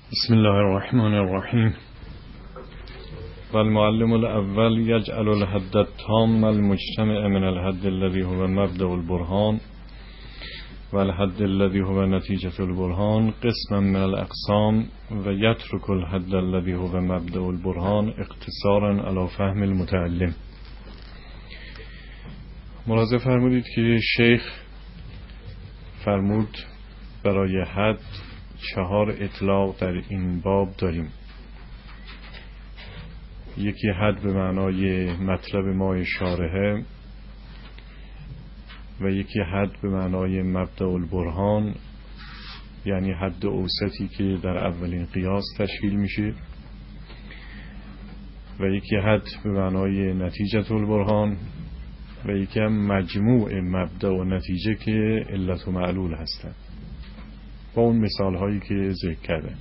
بسم الله الرحمن الرحیم. والمعلم الأول يجعل الحد التام المجتمع من الحد الذي هو مبدأ البرهان والحد الذي هو نتيجة البرهان قسما من الأقسام ويترك الحد الذي هو مبدأ البرهان اقتصارا على فهم المتعلم. ملاحظه فرمودید که شیخ فرمود برای حد 4 اطلاق در این باب داریم. یکی حد به معنای مطلب ما شارحه و یکی حد به معنای مبدأ البرهان، یعنی حد اوسطی که در اولین قیاس تشکیل میشه، و یکی حد به معنای نتیجة البرهان و یکی هم مجموع مبدأ و نتیجه که علت و معلول هستند با اون مثال هایی که ذکر کرده.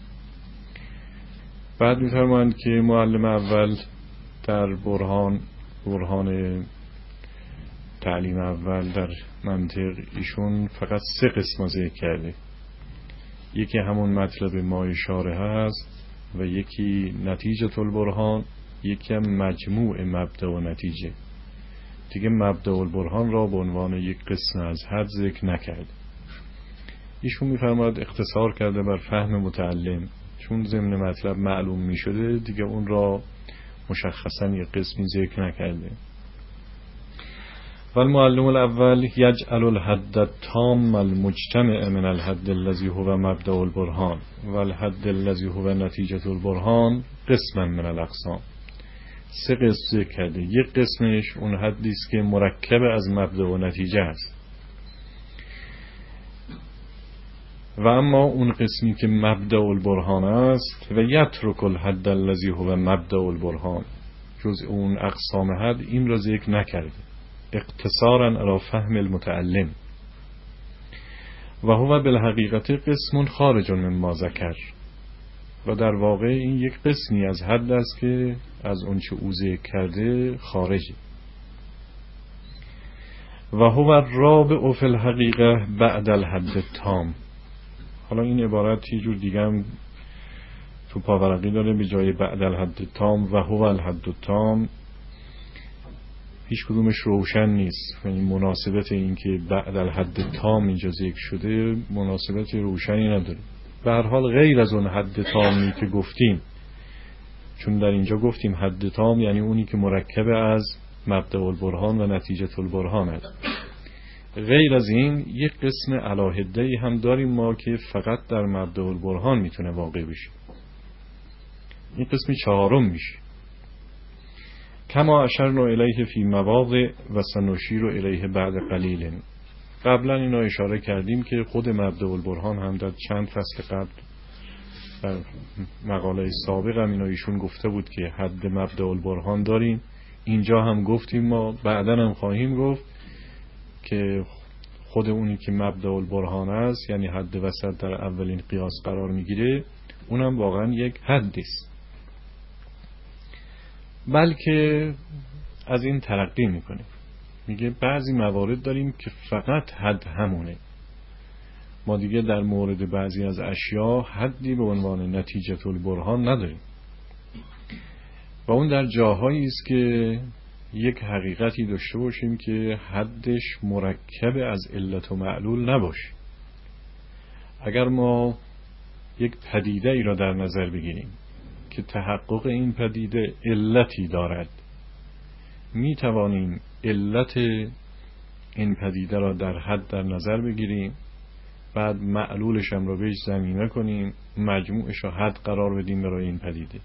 بعد می‌فرمایند که معلم اول در برهان تعلیم اول در منطق ایشون فقط 3 قسم ذکر کرده. یکی همون مطلب ما شارحه هست و یکی نتیجة البرهان، یکی هم مجموع مبدأ و نتیجه. دیگه مبدأ البرهان را به عنوان یک قسم از حد ذکر نکرد. ایشون می‌فرماید اختصار کرده بر فهم متعلم، چون ضمن مطلب معلوم می‌شده دیگه اون را مشخصا یک قسمی ذکر نکرده. والمعلم الاول یجعل الحد التام المجتمع من الحد الذي هو مبدأ البرهان والحد الذي هو نتیجة البرهان قسما من الاقسام. 3 قسم ذکر کرده. یک قسمش اون حدی است که مرکب از مبدأ و نتیجه است، و اما اون قسمی که مبدأ البرهان است و یترک الحد الذی هو مبدأ البرهان، جز اون اقسام حد این را ذکر نکرده، اقتصارا علی فهم المتعلم. و هو بالحقیقت قسم خارج مما ذکر، و در واقع این یک قسمی از حد است که از اون چه او ذکر کرده خارجه. و هو الرابع فی الحقیقه بعد الحد التام. حالا این عبارت یه جور دیگه هم تو پاورقی داره، به جای بعد الحد التام و هو الحد التام. هیچ کدومش روشن نیست، یعنی مناسبت این که بعد الحد التام اینجا ذکر شده مناسبت روشنی نداره. به هر حال غیر از اون حد تامی که گفتیم، چون در اینجا گفتیم حد تام یعنی اونی که مرکب از مبدأ البرهان و نتیجة البرهان است، غیر از این یک قسم علاهده‌ای هم داریم ما که فقط در مبدأ البرهان میتونه واقع بشه. این قسم 4 میشه. کما اشرنا الیه فی مواضع و سنشیر الیه بعد قلیل. قبلا اینا اشاره کردیم که خود مبدأ البرهان هم در چند فصل قبل در مقاله سابق هم اینا ایشون گفته بود که حد مبدأ البرهان داریم. اینجا هم گفتیم، ما بعداً هم خواهیم گفت که خود اونی که مبدأ البرهان است، یعنی حد وسط در اولین قیاس قرار میگیره، اونم واقعا یک حدی است، بلکه از این ترقی میکنه. میگه بعضی موارد داریم که فقط حد همونه، ما دیگه در مورد بعضی از اشیاء حدی به عنوان نتیجة البرهان نداریم، و اون در جاهایی است که یک حقیقتی داشته باشیم که حدش مرکب از علت و معلول نباشه. اگر ما یک پدیده ای را در نظر بگیریم که تحقق این پدیده علتی دارد، می توانیم علت این پدیده را در حد در نظر بگیریم، بعد معلولش هم را بهش ضمیمه کنیم، مجموعش را حد قرار بدیم برای این پدیده.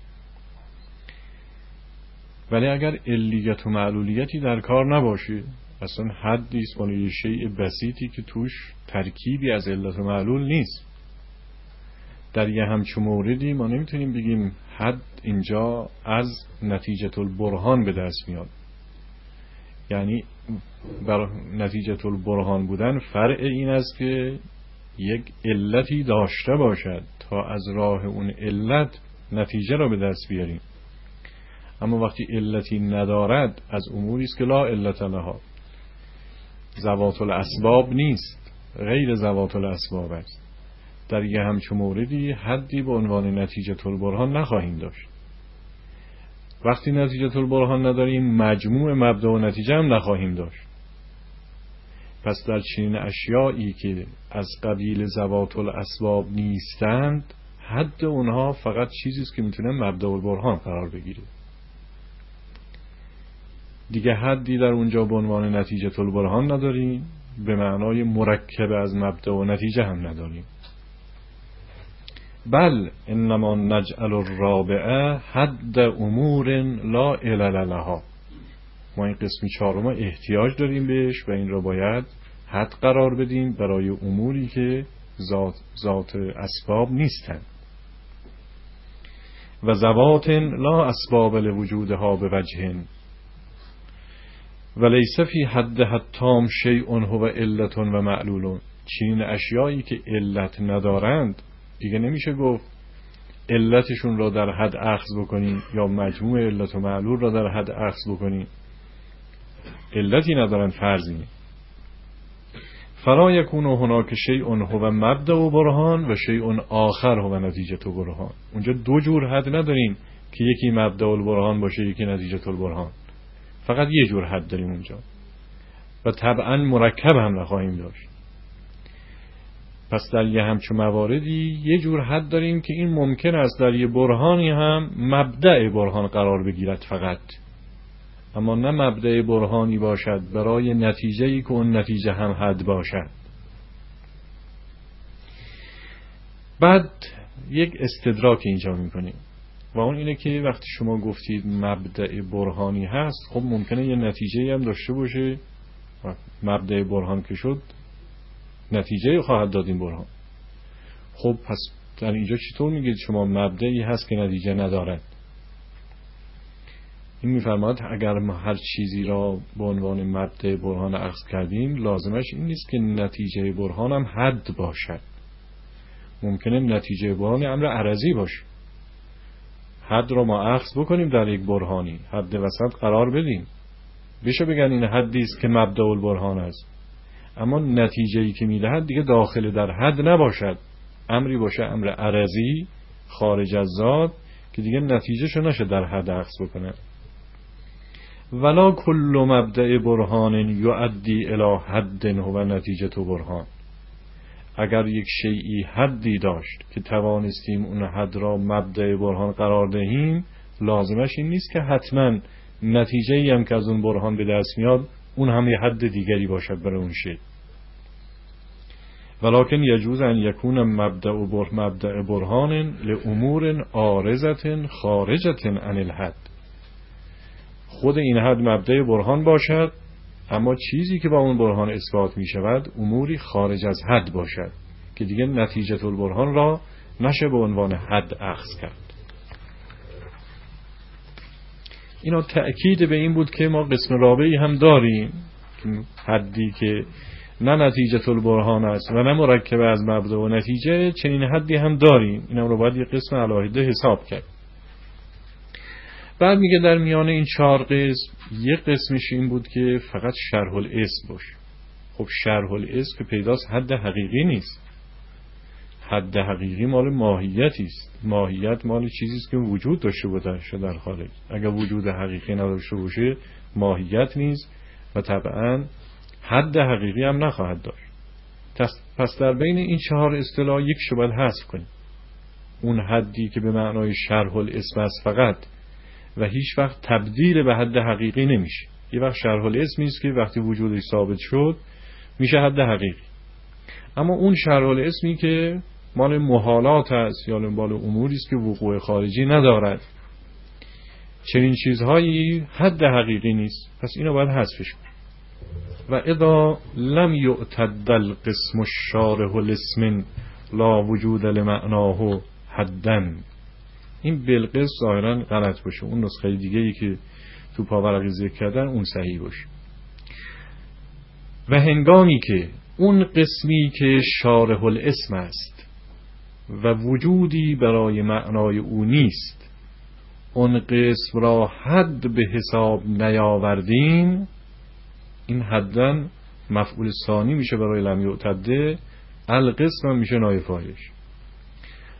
ولی اگر علیت و معلولیتی در کار نباشه، اصلا حدی است برای شیء بسیطی که توش ترکیبی از علت و معلول نیست، در یه همچون موردی ما نمیتونیم بگیم حد اینجا از نتیجة البرهان به دست میاد. یعنی بر نتیجة البرهان بودن فرع این است که یک علتی داشته باشد تا از راه اون علت نتیجه را به دست بیاریم. اما وقتی علتی ندارد، از اموری است که لا علت لها، ذوات الاسباب نیست، غیر ذوات الاسباب است، در یه همچون موردی حدی به عنوان نتیجه البرهان نخواهیم داشت. وقتی نتیجه البرهان نداریم مجموع مبدا و نتیجه هم نخواهیم داشت. پس در چنین اشیایی که از قبیل ذوات الاسباب نیستند، حد اونها فقط چیزی است که میتونه مبدا و برهان قرار بگیره. دیگه حدی در اونجا به عنوان نتیجه البرهان نداریم، به معنای مرکب از مبدا و نتیجه هم نداریم. بل انما نجعل الرابعه حد امور لا علل لها. ما این قسمی چهارم احتیاج داریم بهش و این را باید حد قرار بدیم برای اموری که ذات اسباب نیستند. و ذوات لا اسباب لوجودها بوجه و لیس فی حدها التام شیء هو علت و معلول. چنین اشیایی که علت ندارند دیگه نمیشه گفت علتشون را در حد اخذ بکنیم یا مجموع علت و معلول را در حد اخذ بکنیم. علتی ندارند فرضی. فلا یکون هناک شیء هو مبدا و برهان و شیء آخر هو نتیجه و برهان. اونجا دو جور حد نداریم که یکی مبدا و برهان باشه یکی نتیجه و برهان. فقط یه جور حد داریم اونجا و طبعا مرکب هم نخواهیم داشت. پس در یه همچون مواردی یه جور حد داریم که این ممکن است در یه برهانی هم مبدأ برهان قرار بگیرد فقط، اما نه مبدأ برهانی باشد برای نتیجه‌ای که اون نتیجه هم حد باشد. بعد یک استدراک اینجا میکنیم و اون اینه که وقتی شما گفتید مبدأ برهانی هست، خب ممکنه یه نتیجه‌ای هم داشته باشه. مبدأ برهان که شد نتیجه خواهد داد این برهان. خب پس در اینجا چطور میگید شما مبدأی هست که نتیجه ندارد؟ این میفرماد اگر ما هر چیزی را به عنوان مبدأ برهان اخذ کردیم لازمش این نیست که نتیجه برهان هم حد باشد. ممکنه نتیجه برهان امر عرضی باشه. حد را ما اخذ بکنیم در یک برهانی، حد وسط قرار بدیم، بشه بگن این حدی است که مبدأ البرهان است، اما نتیجه‌ای که میدهد دیگه داخل در حد نباشد، امری باشه امر عرضی خارج از ذات که دیگه نتیجهشو نشه در حد اخذ بکنه. ولا کل مبدأ برهان یؤدی الی حد هو نتیجه برهان. اگر یک شیئی حدی داشت که توانستیم اون حد را مبدأ برهان قرار دهیم، لازمش این نیست که حتما نتیجه‌ای هم که از اون برهان به دست میاد اون هم یه حد دیگری باشد برای اون شی. ولکن یجوز ان یکون مبدأ برهان لامور عارضة خارجة عن الحد. خود این حد مبدأ برهان باشد، اما چیزی که با اون برهان اثبات می شود اموری خارج از حد باشد که دیگه نتیجه البرهان را نشه به عنوان حد اخذ کرد. اینا تأکید به این بود که ما قسم رابعی هم داریم، حدی که نه نتیجه البرهان است و نه مرکب از مبدا و نتیجه، چنین حدی هم داریم. اینا رو باید یه قسم علاهده حساب کرد. بعد میگه در میان این چهار قسم یک قسمش این بود که فقط شرح الاسم باشه. خب شرح الاسم که پیداست حد حقیقی نیست. حد حقیقی مال ماهیتی است. ماهیت مال چیزی است که وجود داشته باشه در خارج. اگر وجود حقیقی نداشته باشه ماهیت نیست و طبعا حد حقیقی هم نخواهد داشت. پس در بین این چهار اصطلاح یک شو باید حذف کنیم. اون حدی که به معنای شرح الاسم است فقط و هیچ وقت تبدیل به حد حقیقی نمیشه. یه وقت شرح الاسمی است که وقتی وجودش ثابت شد میشه حد حقیقی. اما اون شرح الاسمی که مال محالات است یا مال اموری است که وقوع خارجی ندارد، چنین چیزهایی حد حقیقی نیست. پس اینو باید حذفش کنیم. و اذا لم یعتد القسم الشارح الاسم لا وجود لمعناه حدن. این بالقسم ظاهرا غلط باشه، اون نسخه دیگه ای که تو پاورقی ذکر کردن اون صحیح باشه. و هنگامی که اون قسمی که شارح الاسم است و وجودی برای معنای او نیست، اون قسم را حد به حساب نیاوردیم، این حدن مفعول ثانی میشه برای لم یعتده، القسم میشه نایب فاعلش.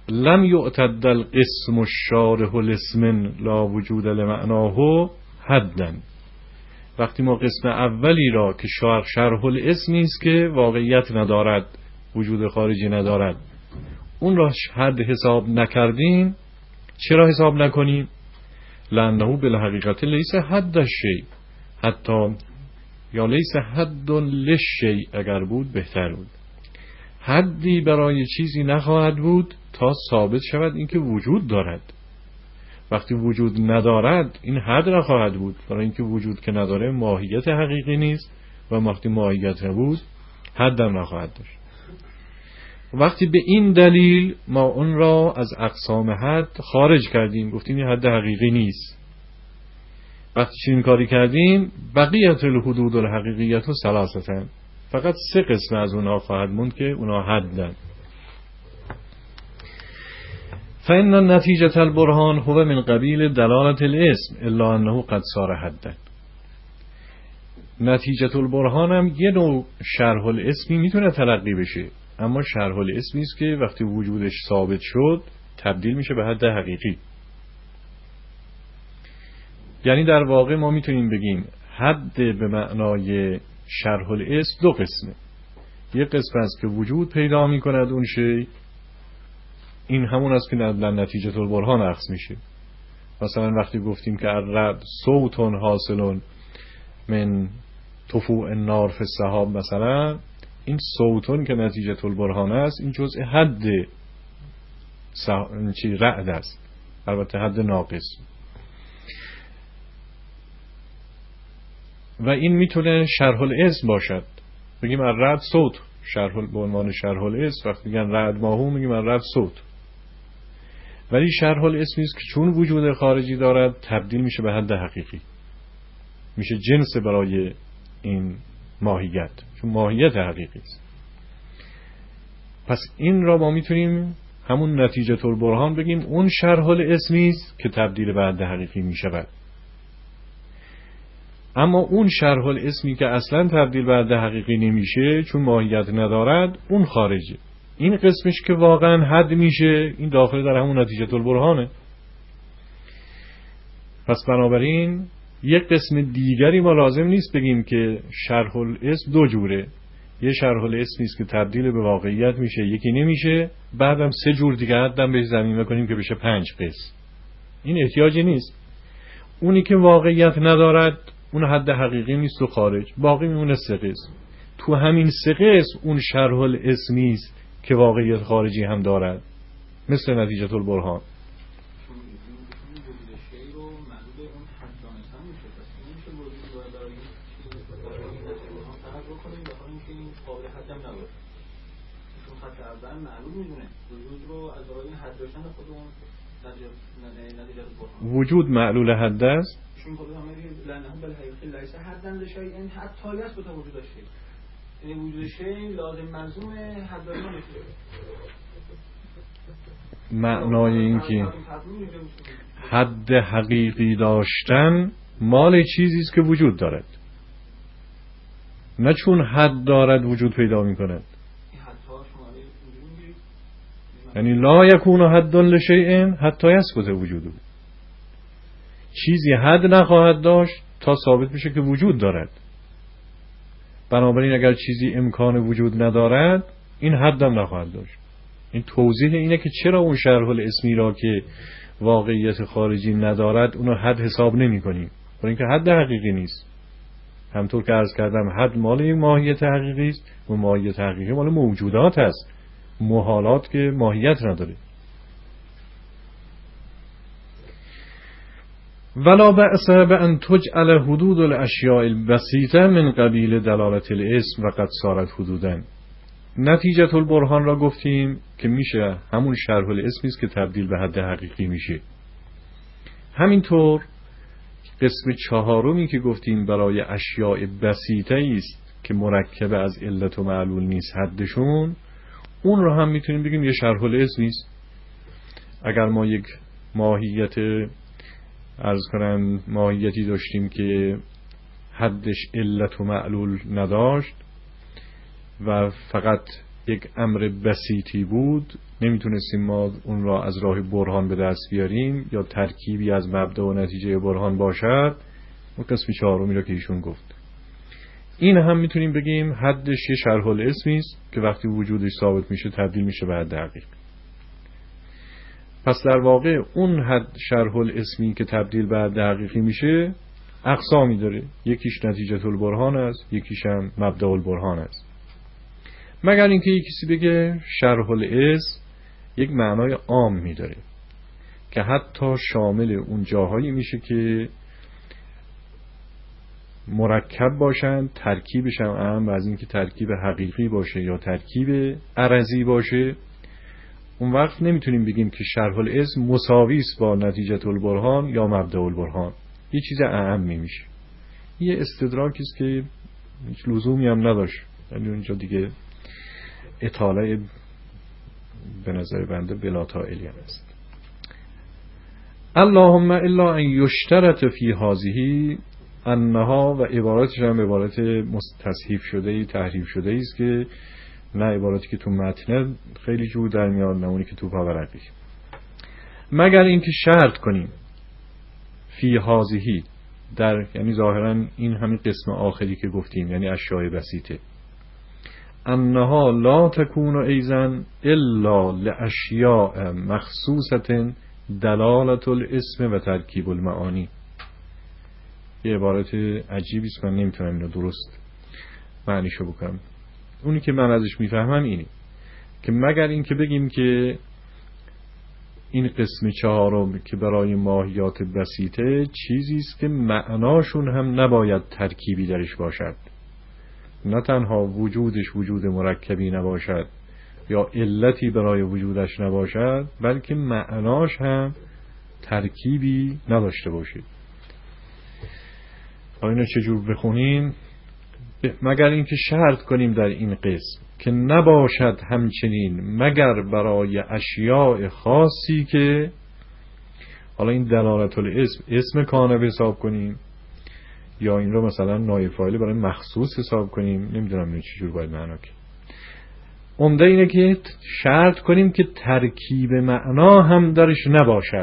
لم یعتد القسم الشارح الاسم لا وجود لمعناه حدا. وقتی ما قسم اولی را که شرح الاسمی است که واقعیت ندارد، وجود خارجی ندارد، اون را حد حساب نکردیم. چرا حساب نکنیم؟ لانه بالحقیقت لیس حد الشیء، حتی یا لیس حد للشیء اگر بود بهتر بود. حدی برای چیزی نخواهد بود تا ثابت شود اینکه وجود دارد. وقتی وجود ندارد این حد نخواهد بود، برای اینکه وجود که نداره ماهیت حقیقی نیست و وقتی ماهیت نبود حد هم نخواهد داشت. وقتی به این دلیل ما اون را از اقسام حد خارج کردیم، گفتیم این حد حقیقی نیست. وقتی چنین کاری کردیم بقیت الحدود الحقیقیت و ثلاثه، فقط 3 قسم از اونها خواهد موند که اونها حدن. فإن نتیجة البرهان هو من قبیل دلالة الاسم الا انه قد صار حدا. نتیجة البرهان هم یه نوع شرح الاسمی میتونه تلقی بشه، اما شرح الاسمی است که وقتی وجودش ثابت شد تبدیل میشه به حد حقیقی. یعنی در واقع ما میتونیم بگیم حد به معنای شرح الاسم 2 قسمه. یک قسم است که وجود پیدا میکند اون شی، این همون است که در نتیجه البرهان اخذ میشه. مثلا وقتی گفتیم که الرعد صوت حاصل من طفوع النار فی السحاب، مثلا این صوتون که نتیجه البرهان است این جزء حد رعد است، البته حد ناقص. و این میتونه شرح الاسم باشد، بگیم الرعد صوت، به عنوان شرح الاسم. وقتی میگن رعد ماهو میگیم الرعد صوت. ولی شرح الاسمی است که چون وجود خارجی دارد تبدیل میشه به حد حقیقی، میشه جنس برای این ماهیت، چون ماهیت حقیقی است. پس این را ما میتونیم همون نتیجه البرهان بگیم اون شرح الاسمی است که تبدیل به حد حقیقی میشود. اما اون شرح الاسمی که اصلا تبدیل به حد حقیقی نمیشه چون ماهیت ندارد اون خارجه. این قسمش که واقعا حد میشه این داخل در همون نتیجه البرهانه. پس بنابراین یک قسم دیگری ما لازم نیست بگیم که شرح الاسم 2 جوره. یه شرح الاسمی است که تبدیل به واقعیت میشه، یکی نمیشه، بعدم 3 جور دیگه حدم بهش زمینه کنیم که بشه 5 قسم. این احتیاجی نیست. اونی که واقعیت ندارد اون حد حقیقی نیست و خارج، باقی میمونه 3 قسم. تو همین 3 قسم اون شرح الاسمی است که واقعیت خارجی هم دارد، مثل نتیجه البرهان. وجود معلول حد است. معنای این که حد حقیقی داشتن مال چیزی است که وجود دارد، نه چون حد دارد وجود پیدا می کند. یعنی لا یکون حد لشیء حتی یثبت وجوده. چیزی حد نخواهد داشت تا ثابت بشه که وجود دارد. بنابراین اگر چیزی امکان وجود ندارد این حد هم نخواهد داشت. این توضیح اینه که چرا اون شرح الاسمی را که واقعیت خارجی ندارد اونو حد حساب نمی کنیم، برای اینکه حد حقیقی نیست. همطور که عرض کردم حد مال این ماهیت حقیقی است و ماهیت حقیقی مال موجودات است، محالات که ماهیت نداره. ولا بأس بأن تجعل حدود الاشیاء البسیطه من قبیل دلالت الاسم و قد صارت حدودا. نتیجه البرهان را گفتیم که میشه همون شرح الاسمی است که تبدیل به حد حقیقی میشه. همینطور قسم 4 که گفتیم برای اشیاء بسیطه است که مرکب از علت و معلول نیست حدشون، اون رو هم میتونیم بگیم یه شرح الاسمی است. اگر ما یک ماهیتی داشتیم که حدش علت و معلول نداشت و فقط یک امر بسیطی بود، نمیتونستیم ما اون را از راه برهان به دست بیاریم یا ترکیبی از مبدا و نتیجه برهان باشد، اون قسم چهارمی را که ایشون گفت. این هم میتونیم بگیم حدش یه شرح الاسمی است که وقتی وجودش ثابت میشه تبدیل میشه به حد حقیقی. پس در واقع اون حد شرح الاسمی که تبدیل به حد حقیقی میشه اقسامی داره، یکیش نتیجه البرهان است، یکیش هم مبدا البرهان است. مگر اینکه یک کسی بگه شرح الاسم یک معنای عام میداره که حتی شامل اون جاهایی میشه که مرکب باشن، ترکیبش هم اهم از اینکه ترکیب حقیقی باشه یا ترکیب عرضی باشه، اون وقت نمیتونیم بگیم که شرح الاسم مساوی است با نتیجه البرهان یا مبدا البرهان، یه چیز اهم میشه. یه استدراکی است که هیچ لزومی هم نداشت، یعنی اونجا دیگه اطاله به نظر بنده بلا طائلی است. اللهم الا ان یشترط فی هذه انها، و عبارتش هم عبارت تصحیف شده ای، تحریف شده ای است که نه عبارتی که تو متن خیلی جور در میاد نه اونی که تو پاورقی. مگر اینکه شرط کنیم فی هذه، در یعنی ظاهرا این همین قسم آخری که گفتیم، یعنی اشیاء بسیطه، انها لا تکون ایزن الا لاشیاء مخصوصه دلالت الاسم و ترکیب المعانی. یه عبارت عجیبی است، من نمیتونم اینو درست معنیشو بکنم. اونی که من ازش میفهمم اینه که مگر این که بگیم که این قسم چهارم که برای ماهیات بسیطه چیزی است که معناشون هم نباید ترکیبی درش باشد، نه تنها وجودش وجود مرکبی نباشد یا علتی برای وجودش نباشد، بلکه معناش هم ترکیبی نداشته باشه. اینو چجور بخونیم؟ مگر اینکه شرط کنیم در این قسم که نباشد همچنین مگر برای اشیاء خاصی که، حالا این دلالت الاسم اسم کانه به حساب کنیم یا این رو مثلا نایب فاعل برای مخصوص حساب کنیم، نمیدونم چجور باید معنا کنیم. عمده اینه که شرط کنیم که ترکیب معنا هم درش نباشد.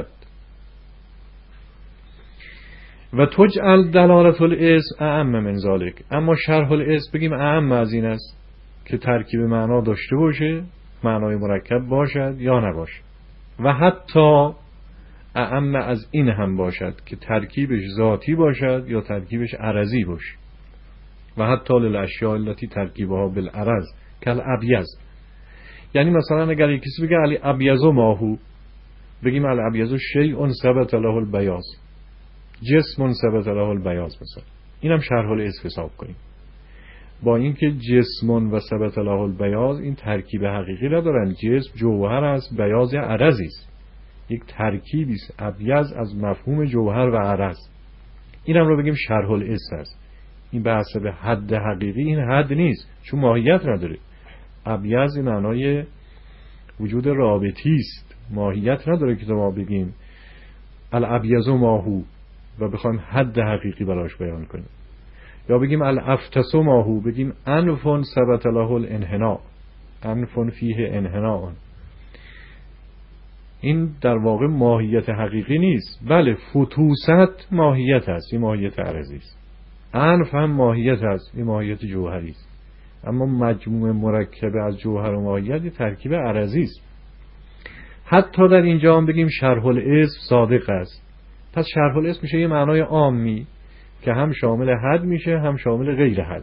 و تجعل دلالت الاسم اعم من ذلک، اما شرح الاسم بگیم اعم از این است که ترکیب معنا داشته باشه، معنای مرکب باشد یا نباشه، و حتی اعم از این هم باشد که ترکیبش ذاتی باشد یا ترکیبش عرضی باشه، و حتی للاشیاء التي ترکیبها بالعرض کالابیض. یعنی مثلا اگر یک کسی بگه علی ابیض ماهو، بگیم علی ابیض شیء ثبت له البیاض، جسم ثبت له البیاض مثلا، اینم شرح الاسم حساب کنیم. با اینکه جسم و ثبت له البیاض این ترکیب حقیقی ندارن، جسم جوهر است، بیاض عرضی است، یک ترکیبی است، ابیض از مفهوم جوهر و عرض، اینم رو بگیم شرح الاسم است. این بحث به حد حقیقی این حد نیست، چون ماهیت نداره. ابیض معنای وجود رابطی است، ماهیت نداره که ما بگیم الابیض ماهو و بخوایم حد حقیقی براش بیان کنیم، یا بگیم الافتص ماهو، بگیم انف ثبت له الانحناء، انف فیه انحناء. این در واقع ماهیت حقیقی نیست. بله فتوست ماهیت است، این ماهیت عرضی است. انف هم ماهیت است، این ماهیت جوهری است. اما مجموع مرکب از جوهر و ماهیت ترکیب عرضی است. حتی در اینجا هم بگیم شرح الاسم صادق است. پس شرح الاسم میشه یه معنای عامی که هم شامل حد میشه هم شامل غیر حد.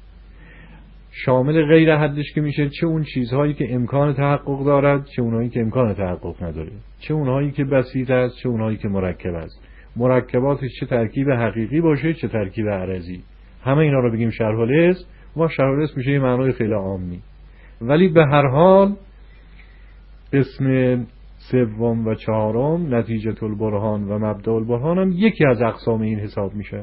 شامل غیر حدش که میشه چه اون چیزهایی که امکان تحقق دارد، چه اونهایی که امکان تحقق نداره، چه اونهایی که بسیط است، چه اونهایی که مرکب است. مرکباتش چه ترکیب حقیقی باشه چه ترکیب عرضی، همه اینا رو بگیم شرح الاسم. و شرح الاسم میشه یه معنای خیلی عامی. ولی به هر حال قسم سوم و چهارم نتیجه البرهان و مبدا البرهان هم یکی از اقسام این حساب میشه.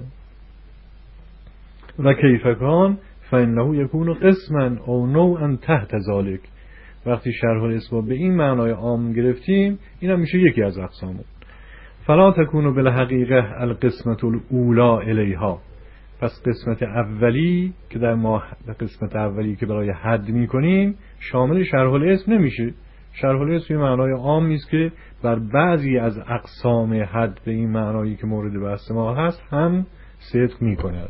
و کیف کان فانه یکون قسما او نوعا تحت ذلک. وقتی شرح الاسم به این معنای عام گرفتیم این هم میشه یکی از اقسام. فلا تکون بالحقیقه القسمه الاولی الیها، پس قسمت اولی که قسمت اولی که برای حد میکنیم شامل شرح الاسم نمیشه. شرح الاسم یه معنای عامی است که بر بعضی از اقسام حد به این معنایی که مورد بحث ما هست هم صدق میکند.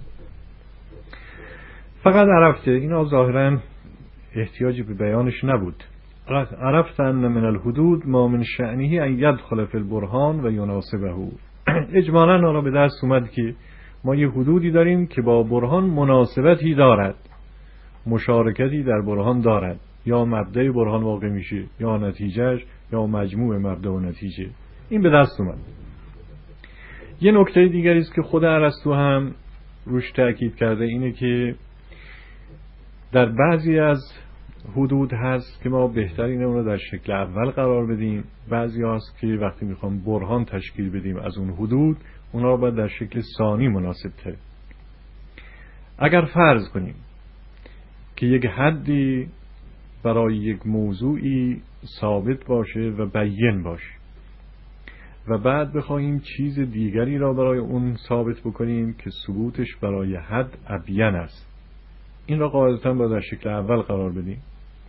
فقط عرفته، اینا ظاهرا احتیاجی به بیانش نبود. عرفت ان من الحدود ما من شأنه ان يدخل فی البرهان و یناسبه. اجمالاً آنها به دست اومد که ما یه حدودی داریم که با برهان مناسبتی دارد، مشارکتی در برهان دارد، یا مبدأ برهان واقع میشه یا نتیجهش یا مجموع مبدأ و نتیجه. این به دست اومد. یه نکته دیگری است که خود ارسطو هم روش تأکید کرده، اینه که در بعضی از حدود هست که ما بهتر اینه اون رو در شکل اول قرار بدیم، بعضی هست که وقتی میخوام برهان تشکیل بدیم از اون حدود اونا رو باید در شکل ثانی مناسب تره. اگر فرض کنیم که یک حدی برای یک موضوعی ثابت باشه و بیان باشه و بعد بخواهیم چیز دیگری را برای اون ثابت بکنیم که ثبوتش برای حد ابین است، این را قاعدتاً باید در شکل اول قرار بدیم.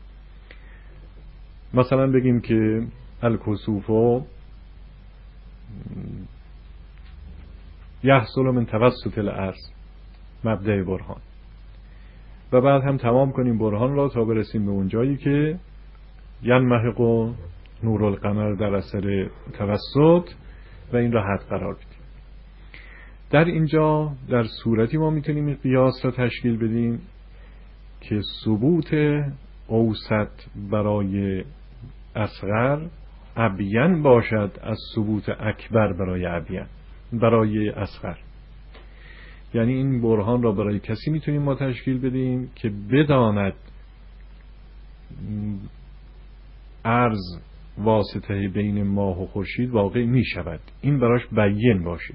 مثلا بگیم که الکسوف یحصل من توسط الارض، مبدأ برهان، و بعد هم تمام کنیم برهان را تا برسیم به اون جایی که ینمحق نور القمر در اثر توسط و این را حد قرار بدیم. در اینجا در صورتی ما میتونیم این قیاس را تشکیل بدیم که ثبوت اوسط برای اصغر ابین باشد از ثبوت اکبر برای اصغر. یعنی این برهان را برای کسی میتونیم ما تشکیل بدیم که بداند عرض واسطه بین ماه و خورشید واقع میشود، این براش بیان باشه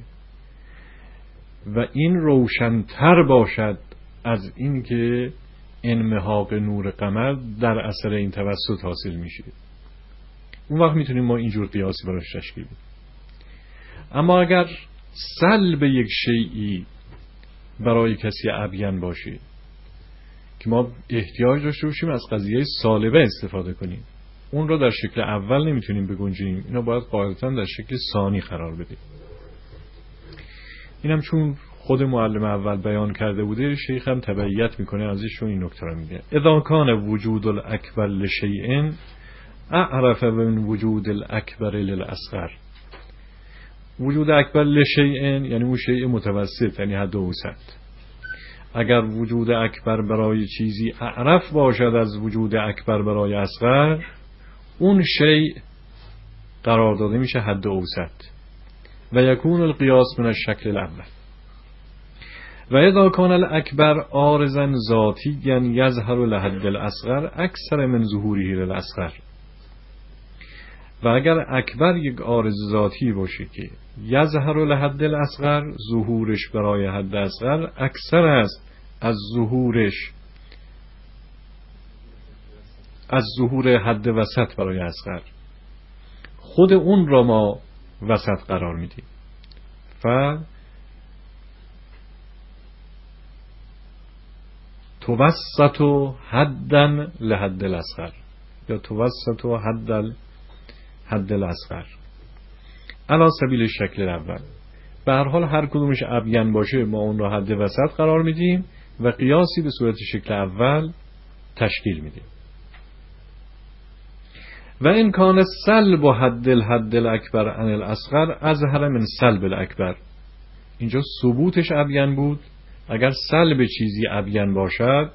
و این روشن‌تر باشد از این که انمحاق نور قمر در اثر این توسط حاصل میشه. اون وقت میتونیم ما اینجور قیاسی براش تشکیل بدیم. اما اگر سلب یک شیئی برای کسی ابین باشه که ما احتیاج داشته باشیم از قضیه سالبه استفاده کنیم، اون رو در شکل اول نمیتونیم بگنجیم، اینو باید قاعدتاً در شکل ثانی قرار بدیم. اینم چون خود معلم اول بیان کرده بوده، شیخ هم تبعیت میکنه ازش و این نکته رو میگه: اذا کان وجود الاکبر لشیء اعرف من وجود الاکبر للاصغر. وجود اکبر لشیء یعنی اون شیء متوسط، یعنی حد اوسط. اگر وجود اکبر برای چیزی اعرف باشد از وجود اکبر برای اصغر، اون شیء قرار داده میشه حد اوسط و یکون القیاس من الشکل الاول. و اذا کان الاکبر عارضا ذاتیا یظهر لحد الاصغر اکثر من ظهوره للاصغر. و اگر اکبر یک عارض ذاتی باشه که یظهر لحد الاصغر، ظهورش برای حد اصغر اکثر است از ظهور حد وسط برای اصغر، خود اون را ما وسط قرار میدیم. توسط حدا لحد الاصغر یا توسط حد الاصغر علی سبیل شکل اول. به هر حال هر کدومش ابین باشه ما اون را حد وسط قرار میدیم و قیاسی به صورت شکل اول تشکیل میدیم. و این کان سلب و حد الاکبر عن الاصغر اظهر من سلب الاکبر. اینجا ثبوتش ابین بود. اگر سلب چیزی ابین باشد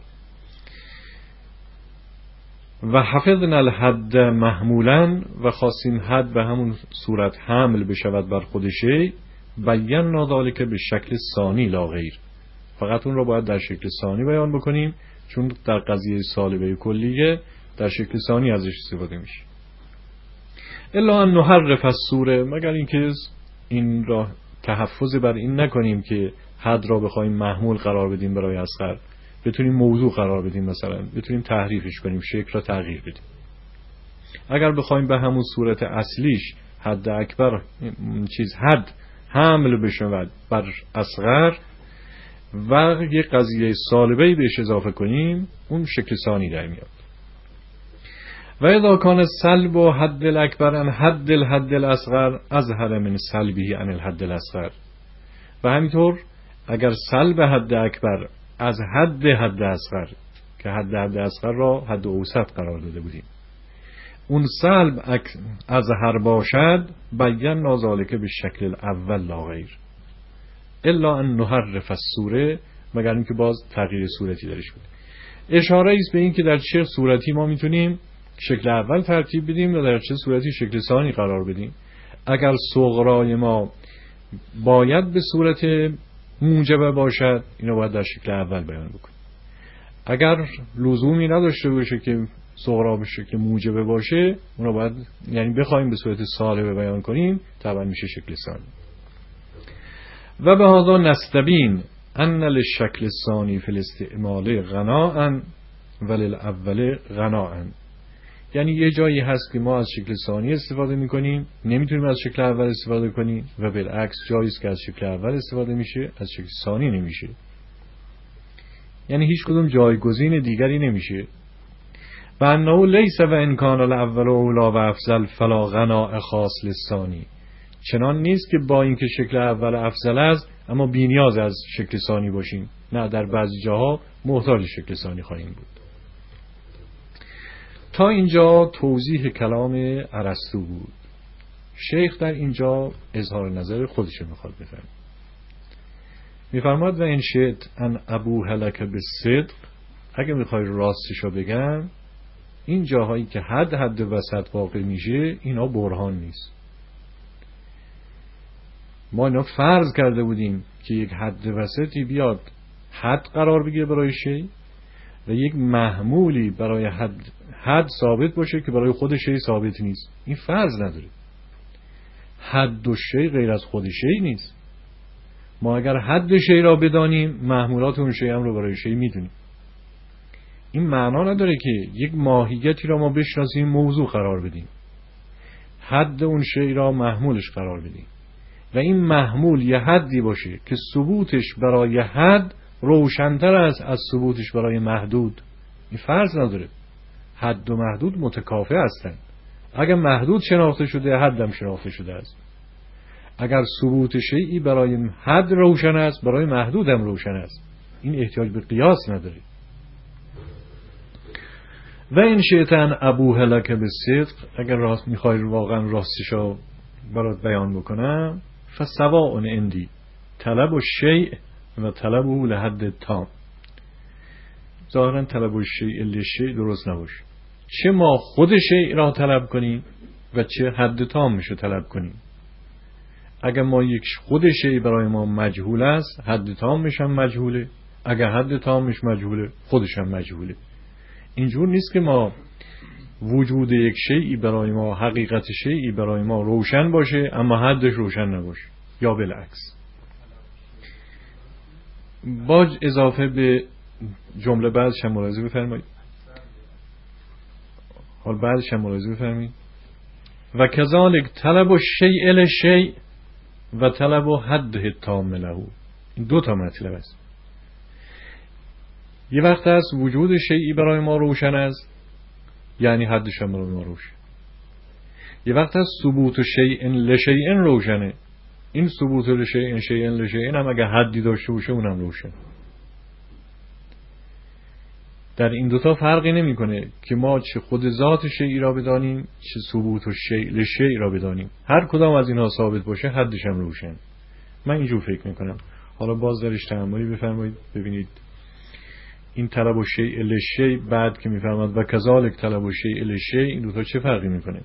و حفظنا الحد محمولا و خواستیم حد به همون صورت حمل بشود بر خودشه، بینا ذلک به شکل ثانی لا غیر. فقط اون رو باید در شکل ثانی بیان بکنیم، چون در قضیه سالبه کلیه در شکل ثانی ازش استفاده میشه. الا ان نحرف الصوره، مگر اینکه این را تحفظ بر این نکنیم که حد را بخوایم محمول قرار بدیم برای اصغر، بتونیم موضوع قرار بدیم، مثلا بتونیم تحریفش کنیم، شکل را تغییر بدیم. اگر بخوایم به همون صورت اصلیش حد اکبر حد حمل بشود بر اصغر، و یک قضیه سالبه‌ای بهش اضافه کنیم، اون شکل ثانی در میاد. و اذا کان سلب و حد الاکبر عن حد الحد الاصغر اظهر من سلبه عن الحد الاصغر. و همینطور اگر سلب حد اکبر از حد اصغر، که حد اصغر را حد اوسط قرار داده بودیم، اون سلب اظهر باشد، بینا ذالک به شکل الاول لا غیر الا ان نحرف الصوره، مگر اینکه باز تغییر صورتی درش بود. اشاره است به این که در چه صورتی ما میتونیم شکل اول ترتیب بدیم و در چه صورتی شکل ثانی قرار بدیم. اگر صغرای ما باید به صورت موجبه باشد، اینو باید در شکل اول بیان بکنیم. اگر لزومی نداشته باشه که صغرا به شکل موجبه باشه، اونو باید یعنی بخوایم به صورت سالبه بیان کنیم، طبعا میشه شکل ثانی. و به هذا نستبین ان للشکل الثانی فی الاستعمال غناء وللاول غناء. یعنی یه جایی هست که ما از شکل ثانی استفاده میکنیم، نمیتونیم از شکل اول استفاده کنیم، و بالعکس جایی است که از شکل اول استفاده میشه، از شکل ثانی نمیشه. یعنی هیچ کدوم جایگزین دیگری نمیشه. و انه لیس و ان کان الاول اولا و افضل فلا غناء خاص للثانی. چنان نیست که با اینکه شکل اول افضل است اما بی‌نیاز از شکل ثانی باشیم. نه، در بعضی جاها محتاج شکل ثانی خواهیم بود. تا اینجا توضیح کلام ارسطو بود. شیخ در اینجا اظهار نظر خودش میخواد بفرماید. میفرماد و این شئت ان ابوح لک بالصدق، اگه میخوای راستشو بگم، این جاهایی که حد وسط واقع میشه اینا برهان نیست. ما اینا فرض کرده بودیم که یک حد وسطی بیاد حد قرار بگیره برای شی و یک محمولی برای حد ثابت باشه که برای خود شی ثابت نیست. این فرض نداره. حد و شی غیر از خود شی نیست. ما اگر حد شی را بدانیم، محمولات اون شی هم رو برای شی میدونیم. این معنا نداره که یک ماهیتی را ما بشناسیم موضوع قرار بدیم، حد اون شی را محمولش قرار بدیم و این محمول یه حدی باشه که ثبوتش برای حد روشن‌تر است از ثبوتش برای محدود. این فرض نداره. حد و محدود متکافئ هستند. اگر محدود شناخته شده، حد هم شناخته شده است. اگر ثبوت شیئی برای حد روشن است، برای محدود هم روشن است. این احتیاج به قیاس نداره. و این شیطان ابوح لک بالصدق، اگر راست میخوای واقعا راستشو برات بیان بکنم، فسواء عندی طلب الشیء و طلبه لحد تام. ظاهرا طلب الشیء للشیء درست نباشه. چه ما خود شیء را طلب کنیم و چه حد تامش رو طلب کنیم. اگر ما یک خود شیء برای ما مجهول است، حد تامش هم مجهوله. اگر حد تامش مجهوله، خودش هم مجهوله. اینجور نیست که ما وجود یک شیئی برای ما، حقیقت شیئی برای ما روشن باشه اما حدش روشن نباشه، یا بالعکس. با اضافه به جمله بعدش هم ملاحظه بفرمایید. حال بعدش هم ملاحظه بفرمایید. و کذالک طلب الشیء للشیء و طلب حده التام له. این دو تا مطلب است. یه وقت هست وجود شیئی برای ما روشن است، یعنی حدش هم برای ما روشن. یه وقت هست ثبوت شیء لشیء روشنه. این ثبوت لشیء هم اگه حدی داشته باشه اونم روشن. در این دوتا فرقی نمی کنه که ما چه خود ذات شیئی را بدانیم، چه ثبوت لشیء را بدانیم. هر کدام از اینها ثابت باشه حدش هم روشن. من اینجور فکر میکنم. حالا باز درش تأملی بفرمایید ببینید این طلب الشیء للشیء بعد که میفرماد و کذالک طلب الشیء للشیء، این دوتا چه فرقی میکنه؟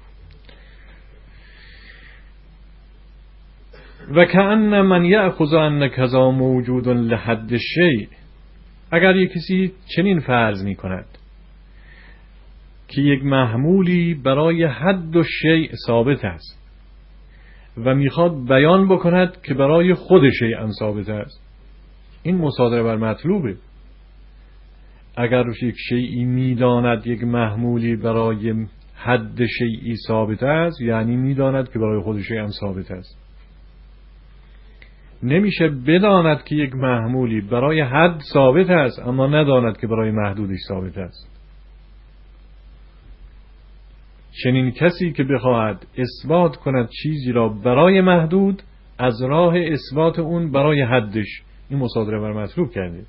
و کأن من یأخذ ان کذا موجود لحد الشیء. اگر یک کسی چنین فرض میکند که یک محمولی برای حد و شیء ثابت است و میخواد بیان بکند که برای خود شیء هم ثابت است، این مصادره بر مطلوبه. اگر یک شیئی میداند یک محمولی برای حد شیئی ثابت است، یعنی میداند که برای خود شیء هم ثابت است. نمیشه بداند که یک محمولی برای حد ثابت است اما نداند که برای محدودش ثابت است. چنین کسی که بخواهد اثبات کند چیزی را برای محدود از راه اثبات اون برای حدش، این مصادره بر مطلوب کرده.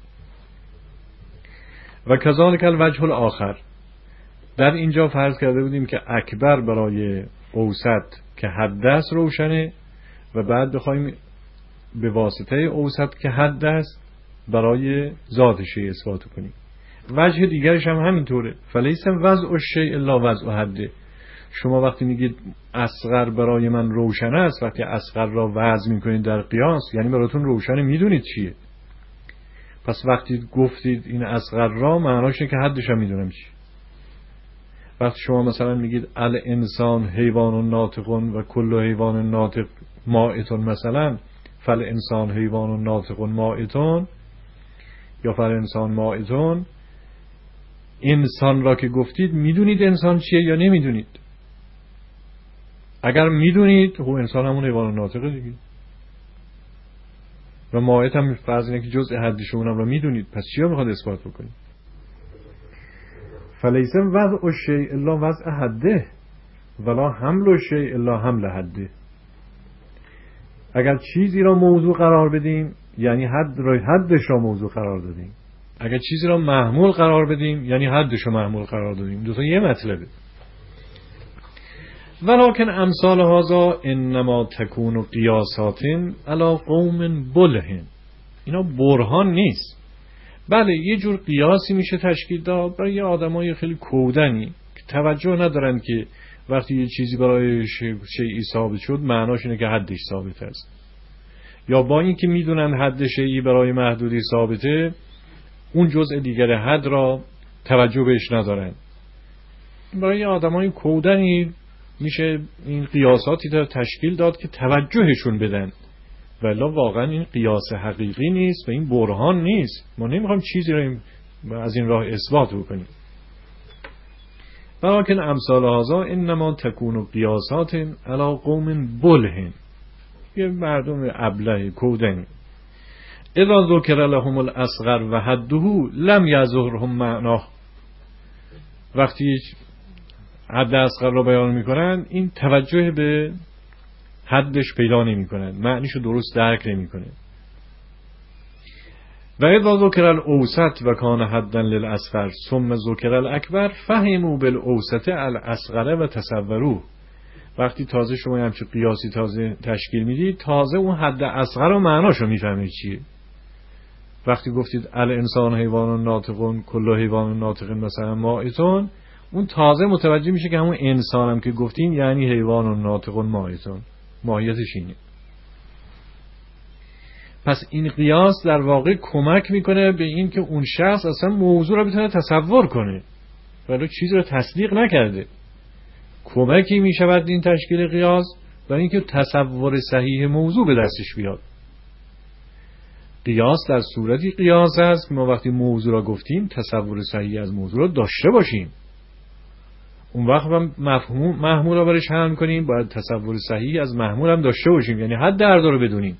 و کذالک الوجه الاخر، در اینجا فرض کرده بودیم که اکبر برای اوسط که حد است روشنه و بعد بخوایم به واسطه اوسط که حد است برای ذاتش اثبات کنیم. وجه دیگرش هم همینطوره. فلیس وضع الشیء الا وضع حده. شما وقتی میگید اصغر برای من روشن است، وقتی اصغر را وضع میکنید در قیاس یعنی براتون روشن، میدونید چیه. پس وقتی گفتید این اصغر را، معناش اینه که حدش هم میدونم چیه. وقتی شما مثلا میگید الانسان حیوان ناطق و کل حیوان ناطق مائتون، مثلا فالانسان حیوان ناطق مائتون یا فالانسان مائتون، انسان را که گفتید میدونید انسان چیه یا نمیدونید؟ اگر میدونید خب انسان همون حیوان ناطقه دیگه. و مائت هم فرض اینه که جزء حدش اونم را میدونید، پس چیا میخواد اثبات بکنید؟ فلیس وضع الشیء الا وضع حده ولا حمل الشیء الا حمل حده. اگر چیزی را موضوع قرار بدیم یعنی حدش را موضوع قرار دادیم. اگر چیزی را محمول قرار بدیم یعنی حدش را محمول قرار دادیم. دو تا یه مطلبه. ولکن امثال هذا انما تکون قیاسات علی قوم بلهن. اینا برهان نیست. بله یه جور قیاسی میشه تشکیل داد برای آدمای خیلی کودنی که توجه ندارن که وقتی یه چیزی برای شیئی ثابت شد معناش اینه که حدش ثابت است، یا با این که میدونن حد شیئی برای محدودی ثابته اون جزء دیگر حد را توجه بهش ندارن. برای آدمای کودنی میشه این قیاساتی را تشکیل داد که توجهشون بدن، ولی واقعا این قیاس حقیقی نیست و این برهان نیست. ما نمیخوایم چیزی رو از این راه اثبات بکنیم. ولکن امثال هذا انما تکون قیاسات علی قوم بلهن، یه مردم ابله کودنی. اذا ذکر لهم الاصغر و حده لم یظهرهم معناه. وقتی حد اصغر را بیان میکنن این توجه به حدش پیدا نمیکنن، معنیشو درست درک نمیکنه. و اذا ذکر الاوسط و کان حدا للاصغر ثم ذکر الاکبر فهموا بالاوسط الاصغر و تصوروه. وقتی تازه شما همچین قیاسی تازه تشکیل میدید، تازه اون حد اصغر و معناشو میفهمید چیه. وقتی گفتید الانسان حیوان ناطق کل حیوان ناطق مثلا مائتون، اون تازه متوجه میشه که همون انسانم که گفتین یعنی حیوان ناطق مائتون، ماهیتش اینه. پس این قیاس در واقع کمک میکنه به این که اون شخص اصلا موضوع را بتونه تصور کنه ولی چیزی را تصدیق نکرده. کمکی میشود این تشکیل قیاس برای اینکه تصور صحیح موضوع به دستش بیاد. قیاس در صورتی قیاس است که ما وقتی موضوع را گفتیم تصور صحیح از موضوع را داشته باشیم. اون وقت هم محمول را برش حمل کنیم، باید تصور صحیح از محمول هم داشته باشیم، یعنی حد دردا رو بدونیم.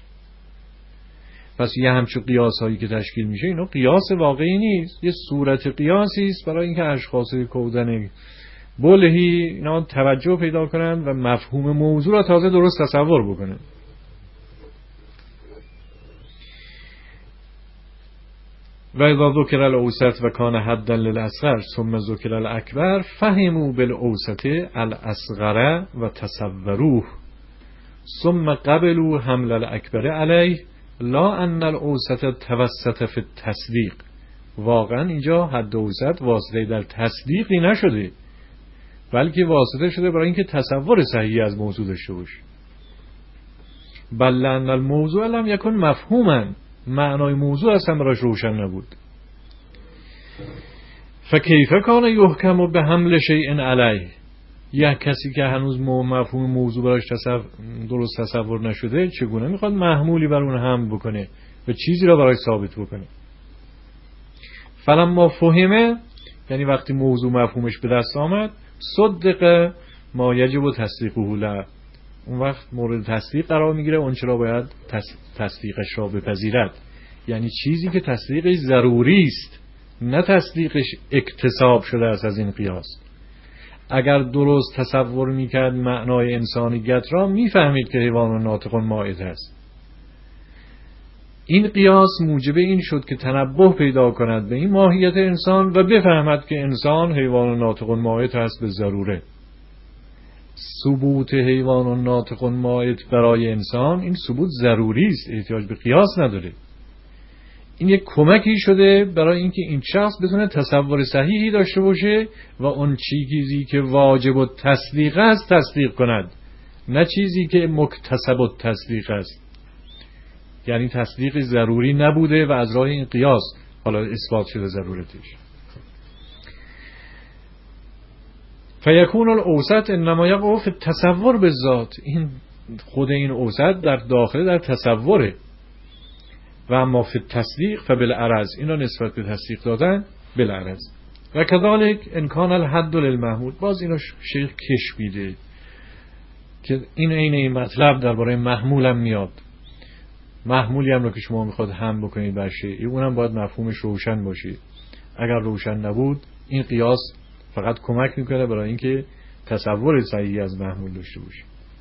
پس یه همچون قیاس هایی که تشکیل میشه اینا قیاس واقعی نیست، یه صورت قیاسی است برای اینکه اشخاص کودن بلهی اینا توجه پیدا کنن و مفهوم موضوع را تازه درست تصور بکنن. و اذا ذکر الاوسط و کان حدا للاصغر ثم ذکر الاکبر فهموا بالاوسط الاصغر و تصوروه ثم قبلوا حمل الاکبر علیه لا ان الاوسط توسط فی التصدیق. واقعا اینجا حد اوسط واسطه در تصدیقی نشده بلکه واسطه شده برای اینکه تصور صحیح از موضوع داشته باشه. بل لان الموضوع لم یکن مفهوما، معنای موضوع اصلا براش روشن نبود. فکیف کان یحکم به حمل شیء علیه، یه کسی که هنوز مفهوم موضوع براش درست تصور نشده چگونه میخواد محمولی بر اون حمل بکنه و چیزی را براش ثابت بکنه؟ فلما فهمه، یعنی وقتی موضوع مفهومش به دست آمد، صدق ما یجب تصدیقه له، اون وقت مورد تصدیق قرار میگیره، اون چرا باید تصدیقش را بپذیرد. یعنی چیزی که تصدیقش ضروری است، نه تصدیقش اکتساب شده است از این قیاس. اگر درست تصور میکرد معنای انسانیت را، میفهمید که حیوان ناطق مائت است. این قیاس موجب این شد که تنبه پیدا کند به این ماهیت انسان و بفهمد که انسان حیوان ناطق مائت است به ضروره. ثبوت حیوان ناطق مائت برای انسان این ثبوت ضروری است، احتیاج به قیاس نداره. این یک کمکی شده برای اینکه این شخص بتونه تصور صحیحی داشته باشه و اون چیزی که واجب التصدیق است تصدیق کند، نه چیزی که مکتسب التصدیق است. یعنی تصدیق ضروری نبوده و از راه این قیاس حالا اثبات شده ضرورتش. فیکون الاوسط انما یقع فی التصور بالذات. این خود این اوسط در داخل در تصوره. و اما فی التصدیق فبالعرض، این را نسبت به تصدیق دادن بالعرض. و کذالک ان کان الحد للمحمود. باز اینو شیخ کش میده که این مطلب درباره محمول هم میاد. محمولی هم رو که شما میخواد هم بکنید بر شیء، اونم باید مفهومش روشن باشه. اگر روشن نبود این قیاس فقط کمک میکنه برای اینکه تصور صحیحی از محمول داشته باشه.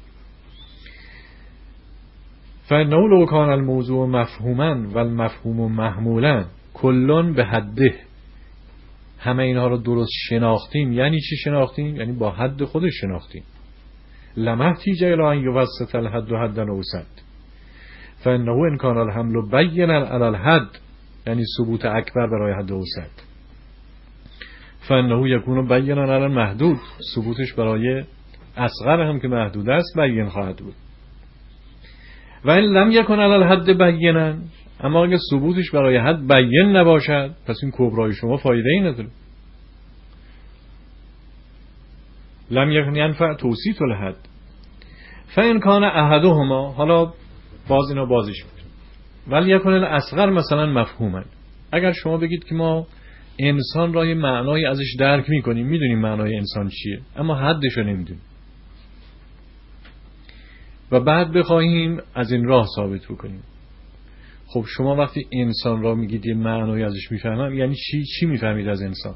فانه لو کان الموضوع مفهوما و المفهوم محمولا کلون به حده. همه اینها رو درست شناختیم. یعنی چی شناختیم؟ یعنی با حد خودش شناختیم. لمحتیج الی ان یوسط الحد حدا اوسط. فانه ان کان الحمل بینا علی الحد، یعنی ثبوت اکبر برای حد اوسط. فانه یکون بینا علی المحدود، ثبوتش برای اصغر هم که محدود است بیان خواهد بود. و این لم یکن علی الحد بینا، اما اگه ثبوتش برای حد بیان نباشد، پس این کبرای شما فایده ای نداره. لم یکن ینفع توسیط الحد. فان کان احدهما، حالا باز اینا بازش میکنیم، ولی یکن الاصغر مثلا مفهوما. اگر شما بگید که ما انسان را یه معنای ازش درک میکنیم، میدونیم معنای انسان چیه، اما حدش رو نمیدونیم، و بعد بخواهیم از این راه ثابت بکنیم. خب شما وقتی انسان را میگید یه معنای ازش میفهمم، یعنی چی میفهمید از انسان؟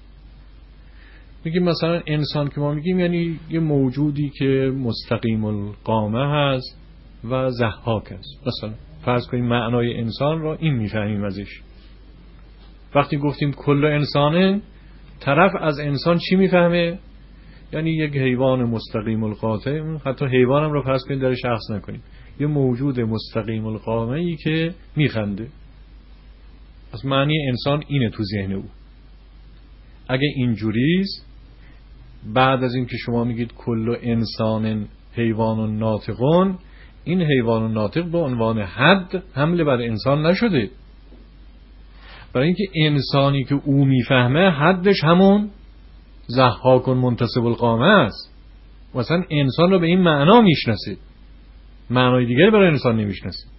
میگیم مثلا انسان که ما میگیم یعنی یه موجودی که مستقیم القامه هست و ضحاک است. مثلا فرض کنیم معنای انسان را این میفهمیم ازش. وقتی گفتیم کل انسانه، طرف از انسان چی میفهمه؟ یعنی یک حیوان مستقیم القاطع. حتی حیوانم رو فرض کنید در شخص نکنیم، یه موجود مستقیم القامه ای که میخنده. از معنی انسان اینه تو ذهن او. اگه اینجوریست، بعد از این که شما میگید کل انسان حیوان ناطقون، این حیوان ناطق به عنوان حد حمله بر انسان نشده، برای اینکه انسانی که او میفهمه حدش همون ضحاک منتصب القامه است. مثلا انسان رو به این معنا میشناسه، معنای دیگری برای انسان نمیشناسه.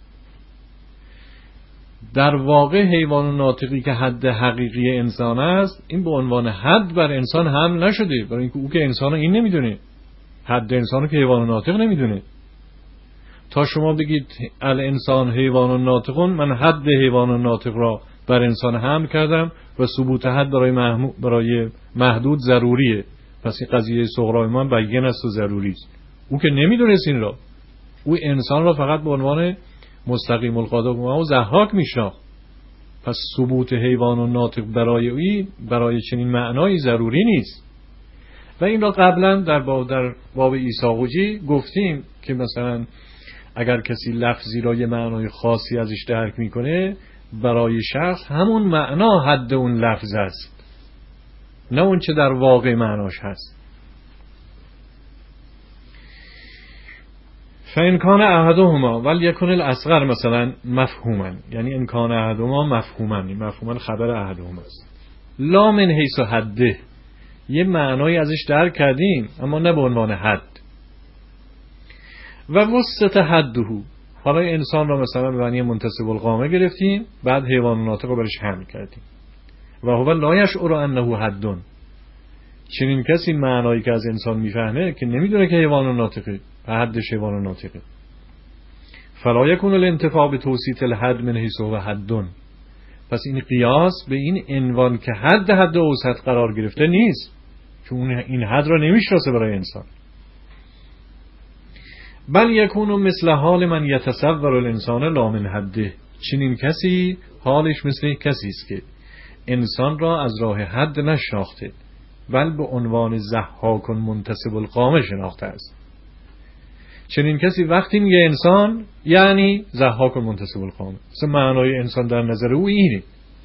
در واقع حیوان ناطقی که حد حقیقی انسان است، این به عنوان حد بر انسان حمل نشده، برای اینکه او که انسان رو این نمیدونه، حد انسان رو که حیوان ناطق نمیدونه. تا شما بگید الانسان حیوان ناطقون، من حد حیوان ناطق را بر انسان حمل کردم و ثبوت حد برای محدود ضروریه، پس این قضیه صغرای من بیان است و ضروری است. او که نمیدونست این را، او انسان را فقط به عنوان مستقیم القاطع و ضحاک میشناخت. پس ثبوت حیوان ناطق برای چنین معنایی ضروری نیست. و این را قبلا در باب ایساقوجی گفتیم که مثلا اگر کسی لفظی را یه معنای خاصی ازش درک میکنه، برای شخص همون معنا حد اون لفظ است، نه اون چه در واقع معناش هست. فإن کان احدهما ولیکن الاصغر مثلا مفهوما، یعنی ان کان احدهما مفهوما خبر احدهما است. لا من حیث حده، یه معنای ازش درک کردیم اما نه به عنوان حد. و وسط حده، حالا انسان را مثلا به معنی منتصب القامه گرفتیم، بعد حیوان ناطق رو برش حمل کردیم. و هو لا یشعر انه حد، چنین کسی معنایی که از انسان میفهمه که نمیدونه که حیوان ناطقه و حدش حیوان ناطقه. فلا یکون الانتفاع به توسیط الحد من حیث هو حد. پس این قیاس به این عنوان که حد اوسط قرار گرفته نیست، چون این حد را نمیشناسه برای انسان. بل یکون مثل حال من یتصور الانسان لا من حده. چنین کسی حالش مثل کسی است که انسان را از راه حد نشناخته، بل به عنوان ضحاک منتصب القامه شناخته است. چنین کسی وقتی میگه انسان یعنی ضحاک منتصب القامه، مثل معنای انسان در نظر او اینه.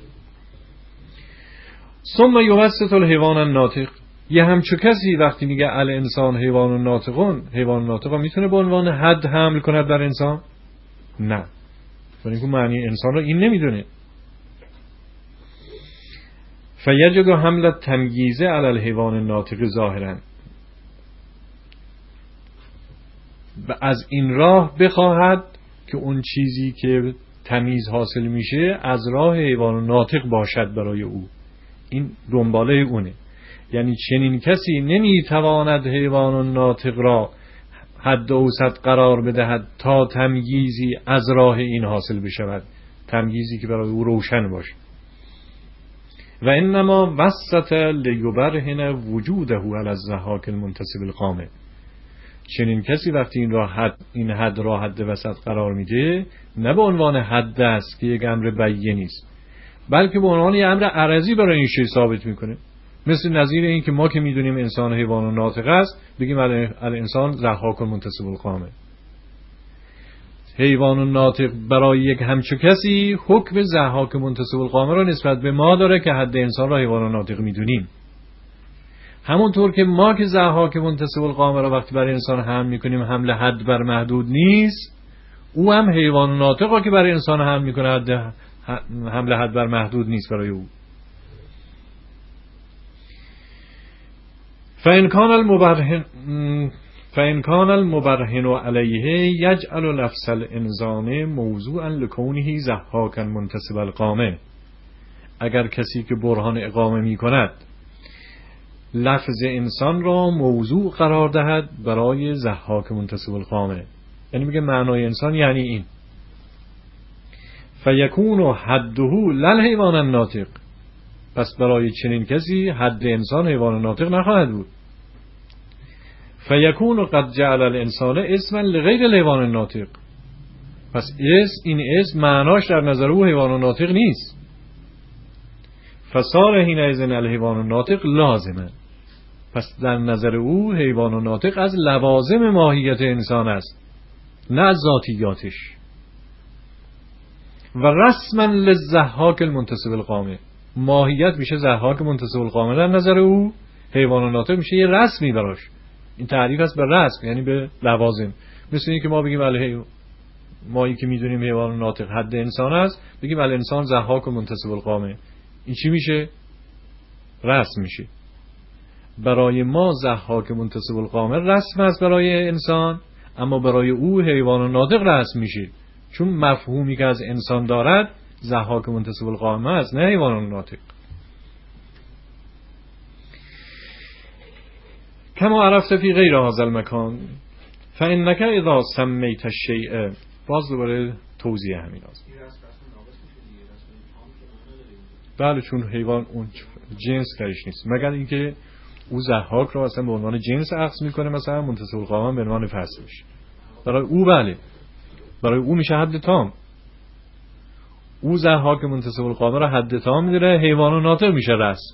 ثم یوسط الحیوان الناطق. یه همچو کسی وقتی میگه الانسان حیوان ناطقون، حیوان ناطق میتونه به عنوان حد حمل کند بر انسان؟ نه، برای اینکه معنی انسان رو این نمیدونه. فیجد حمل التمییز علی الحیوان الناطق ظاهرا. و از این راه بخواهد که اون چیزی که تمیز حاصل میشه از راه حیوان ناطق باشد برای او. این دنباله اونه. یعنی چنین کسی نمیتواند حیوان ناطق را حد اوسط قرار بدهد تا تمییزی از راه این حاصل بشود، تمییزی که برای او روشن باشه. و انما وسط لیبرهن وجوده علی الضحاک المنتصب القامه. چنین کسی وقتی این حد را حد وسط قرار میده، نه به عنوان حد است که یک امر بیه نیست، بلکه به عنوان یک امر عرضی برای این شی ثابت میکنه. مثل نظیر این که ما که میدونیم انسان حیوان ناطق است، بگیم الانسان ضحاک منتصب القامه. حیوان ناطق برای یک همچو کسی حکم ضحاک منتصب القامه را نسبت به ما داره که حد انسان را حیوان ناطق میدونیم. همونطور که ما که ضحاک منتصب القامه را وقتی برای انسان حمل میکنیم حمل حد بر محدود نیست، او هم حیوان ناطق را که برای انسان حمل میکنه حمل حد بر محدود نیست برای او. فإن كان المبرهن علیه یجعل لفظ الانسان موضوعا لکونه ضحاکا منتصب القامه. اگر کسی که برهان اقامه می کند لفظ انسان را موضوع قرار دهد برای ضحاک منتصب القامه، یعنی میگه معنای انسان یعنی این، فیکون حده للحیوان الناطق. پس برای چنین کسی حد انسان حیوان ناطق نخواهد بود. فیکون قد جعل الانسان اسما لغیر الحیوان الناطق. پس این اسم معناش در نظر او حیوان ناطق نیست. فصار حینئذ الحیوان الناطق لازمه. پس در نظر او حیوان ناطق از لوازم ماهیت انسان است، نه از ذاتیاتش. و رسما للضحاک المنتصب القامه. ماهیت میشه ضحاک منتصب القامه در نظر او، حیوان ناطق میشه یه رسمی براش. این تعریف است به رسم، یعنی به لوازم. مثل این که ما بگیم مایی که میدونیم حیوان ناطق حد انسان است، بگیم الانسان ضحاک منتصب القامه. این چی میشه؟ رسم میشه. برای ما ضحاک منتصب القامه رسم است برای انسان، اما برای او حیوان ناطق رسم میشه، چون مفهومی که از انسان دارد ضحاک منتصب القامه است، نه حیوان ناطق. کما عرفت فی غیر هذا المکان فانک اذا سمیت الشیء. باز دوباره توضیح همین است. بله، چون حیوان اون جنس درش نیست، مگر اینکه او ضحاک را اصلا به عنوان جنس اخذ میکنه، مثلا منتصب القامه به عنوان فصل میشه. برای او بله، برای او میشه حد تام. او ضحاک منتصب القامه را حد تام میداره، حیوان ناطق میشه رسم.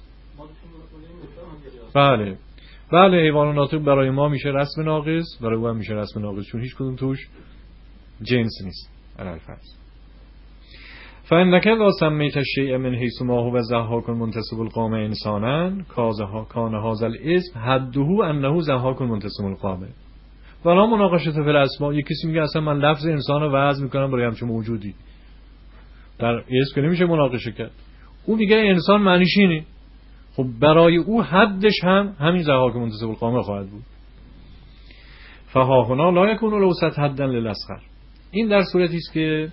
بله حیوان ناطق برای ما میشه رسم ناقص، برای او هم میشه رسم ناقص، چون هیچ کدوم توش جنس نیست. الفاظ فانک لا سمیت الشیء من حیث ما هو ضحاک منتصب القامه انسانا کان هذا الاسم حده انه ضحاک منتصب القامه. ولا مناقشه فی الاسماء. یک کسی میگه اصلا من لفظ انسان رو وضع میکنم برای همچین موجودی، در اسم که نمیشه مناقشه کرد. او میگه انسان معنیش اینه، خب برای او حدش هم همین ضحاک منتصب القامه خواهد بود. فها هنا لا یکون الاوسط حدا للاصغر. این در صورتی است که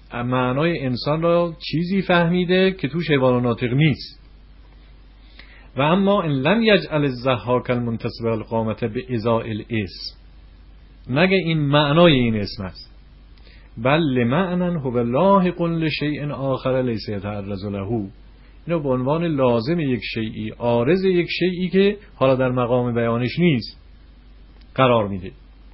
معنای انسان را چیزی فهمیده که توش حیوان ناطق نیست، و اما ان لم یجعل الضحاک المنتصب القامة بإزاء الاسم، نگه این معنای این اسم است، بل لمعنى هو لاحق لشیء آخر لیس یتعرض له، اینو به عنوان لازم یک شیئی، عارض یک شیئی که حالا در مقام بیانش نیست قرار میده.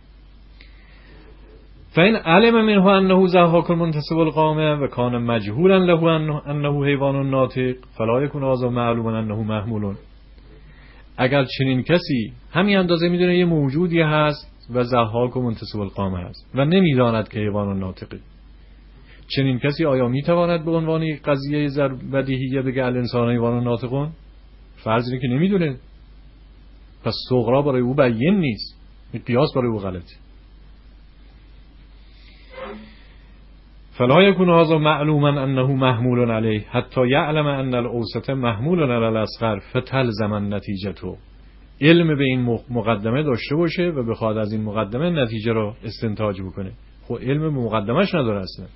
فإن علم منه انه ضحاک المنتصب القامة و کان مجهولا له انه حیوان ناطق فلا یکون هذا معلوما انه محمول. اگر چنین کسی همین اندازه میدونه یه موجودی هست و ضحاک و منتصب القامة هست و نمیداند که حیوان ناطقه، چنین کسی آیا میتواند به عنوان قضیه بدیهیه بگه الانسان حیوان ناطقون؟ فرض اینه که نمیدونه، پس صغرا برای او بیان نیست، قیاس برای او غلطه. فلا يكون هذا معلوما انه محمول عليه حتى يعلم ان الاوسط محمول على الاصغر فتلزم النتیجه. علم به این مقدمه داشته باشه و بخواد از این مقدمه نتیجه رو استنتاج بکنه. خب علم مقدمش نداره اصلا.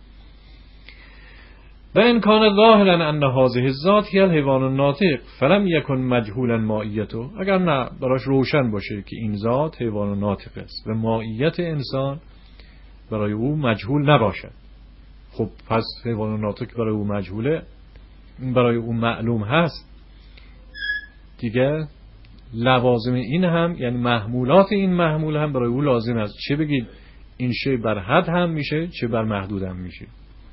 و ان کان ظاهرا ان هذه الذات هي الحيوان الناطق فلم يكن مجهولا مائیته، اگر نه براش روشن باشه که این ذات حیوان ناطق است و مائیت انسان برای او مجهول نباشد، خب پس حیوان ناطق برای او مجهوله، برای او معلوم هست دیگه. لوازم این هم یعنی محمولات این محمول هم برای او لازم است، چه بگید این شی بر حد هم میشه چه بر محدود هم میشه.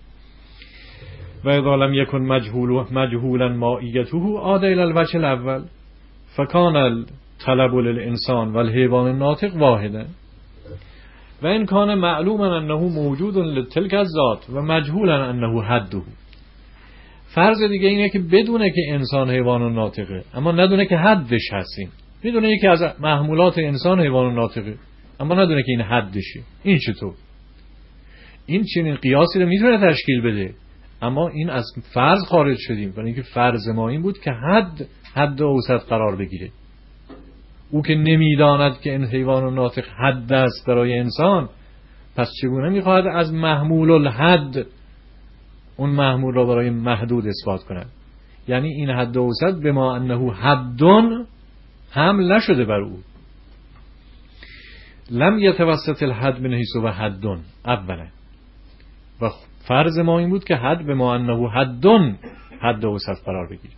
و اذا لم یکن مجهولا مائیته عاد الى الوجه الاول فکان الطلب للانسان والحیوان الناطق واحدا و ان کان معلوما انه موجود لتلك الذات و مجهولا انه حده. فرض دیگه اینه که بدونه که انسان حیوان ناطقه اما ندونه که حدش هستیم، میدونه یکی از محمولات انسان حیوان ناطقه اما ندونه که این حدشه. این چطور؟ این چنین قیاسی رو میتونه تشکیل بده، اما این از فرض خارج شدیم، برای اینکه فرض ما این بود که حد اوسط قرار بگیره. او که نمیداند که این حیوان ناطق حد است برای انسان، پس چگونه میخواهد از محمول الحد اون محمول را برای محدود اثبات کند؟ یعنی این حد اوسط به ما انه حدن حمل نشده بر او. لم یتوسط الحد من حیث و حدن اولا، و فرض ما این بود که حد به ما انه حدن حد اوسط قرار بگیره.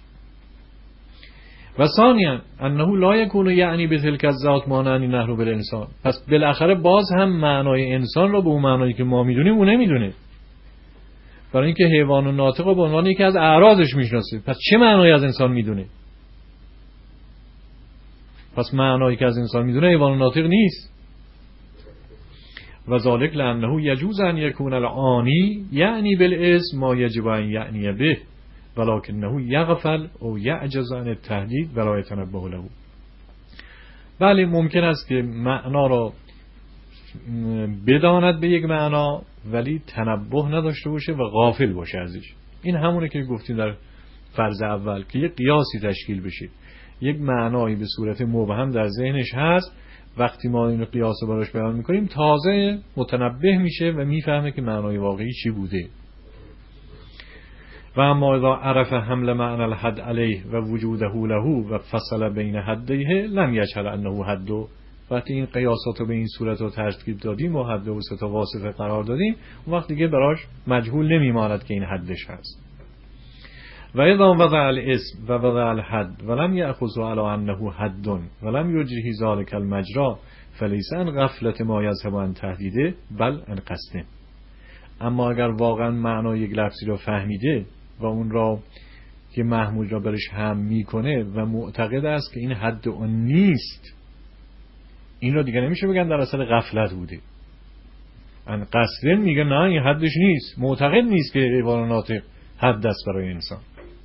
و ثانیا انه لا یکون یعنی به تلک الذات مانعنی نحو بالانسان، پس بالاخره باز هم معنای انسان رو به اون معنایی که ما میدونیم اون نمیدونه، برای اینکه حیوان ناطق رو به عنوان یکی از اعراضش میشناسه، پس چه معنایی از انسان میدونه؟ پس معنایی که از انسان میدونه حیوان ناطق نیست. و ذالک لانه یجوز ان یکون العانی یعنی بالاسم ما یجب ان یعنی به ولکنه یغفل او یعجز عن التحدید ولا یتنبه له. بله ممکن است که معنا را بداند به یک معنا ولی تنبه نداشته باشه و غافل باشه ازش. این همونه که گفتیم در فرض اول که یک قیاسی تشکیل بشه، یک معنایی به صورت مبهم در ذهنش هست، وقتی ما این قیاس رو براش بیان میکنیم تازه متنبه میشه و میفهمه که معنای واقعی چی بوده. و اما اذا عرف حمل معنی الحد علیه و وجوده له و فصل بین حدیه لم یجهل انه حد. وقتی این قیاسات رو به این صورت رو ترتیب دادیم و حد و وسط و واسطه قرار دادیم، اون وقت دیگه براش مجهول نمیماند که این حدش هست. و اذا وضع الاسم و وضع الحد ولم یأخذ علی انه حد ولم یجری ذلک المجرا فلیس ان غفلت ما یذهب عن تهدیده بل ان قصد. اما اگر واقعا معنای یک لفظی رو فهمیده و اون را که محمول را برش هم میکنه و معتقد است که این حد اون نیست، این رو دیگه نمیشه بگن در اصل غفلت بوده. ان قصدن میگه نه این حدش نیست، معتقد نیست که حیوان ناطق حد است برای انسان.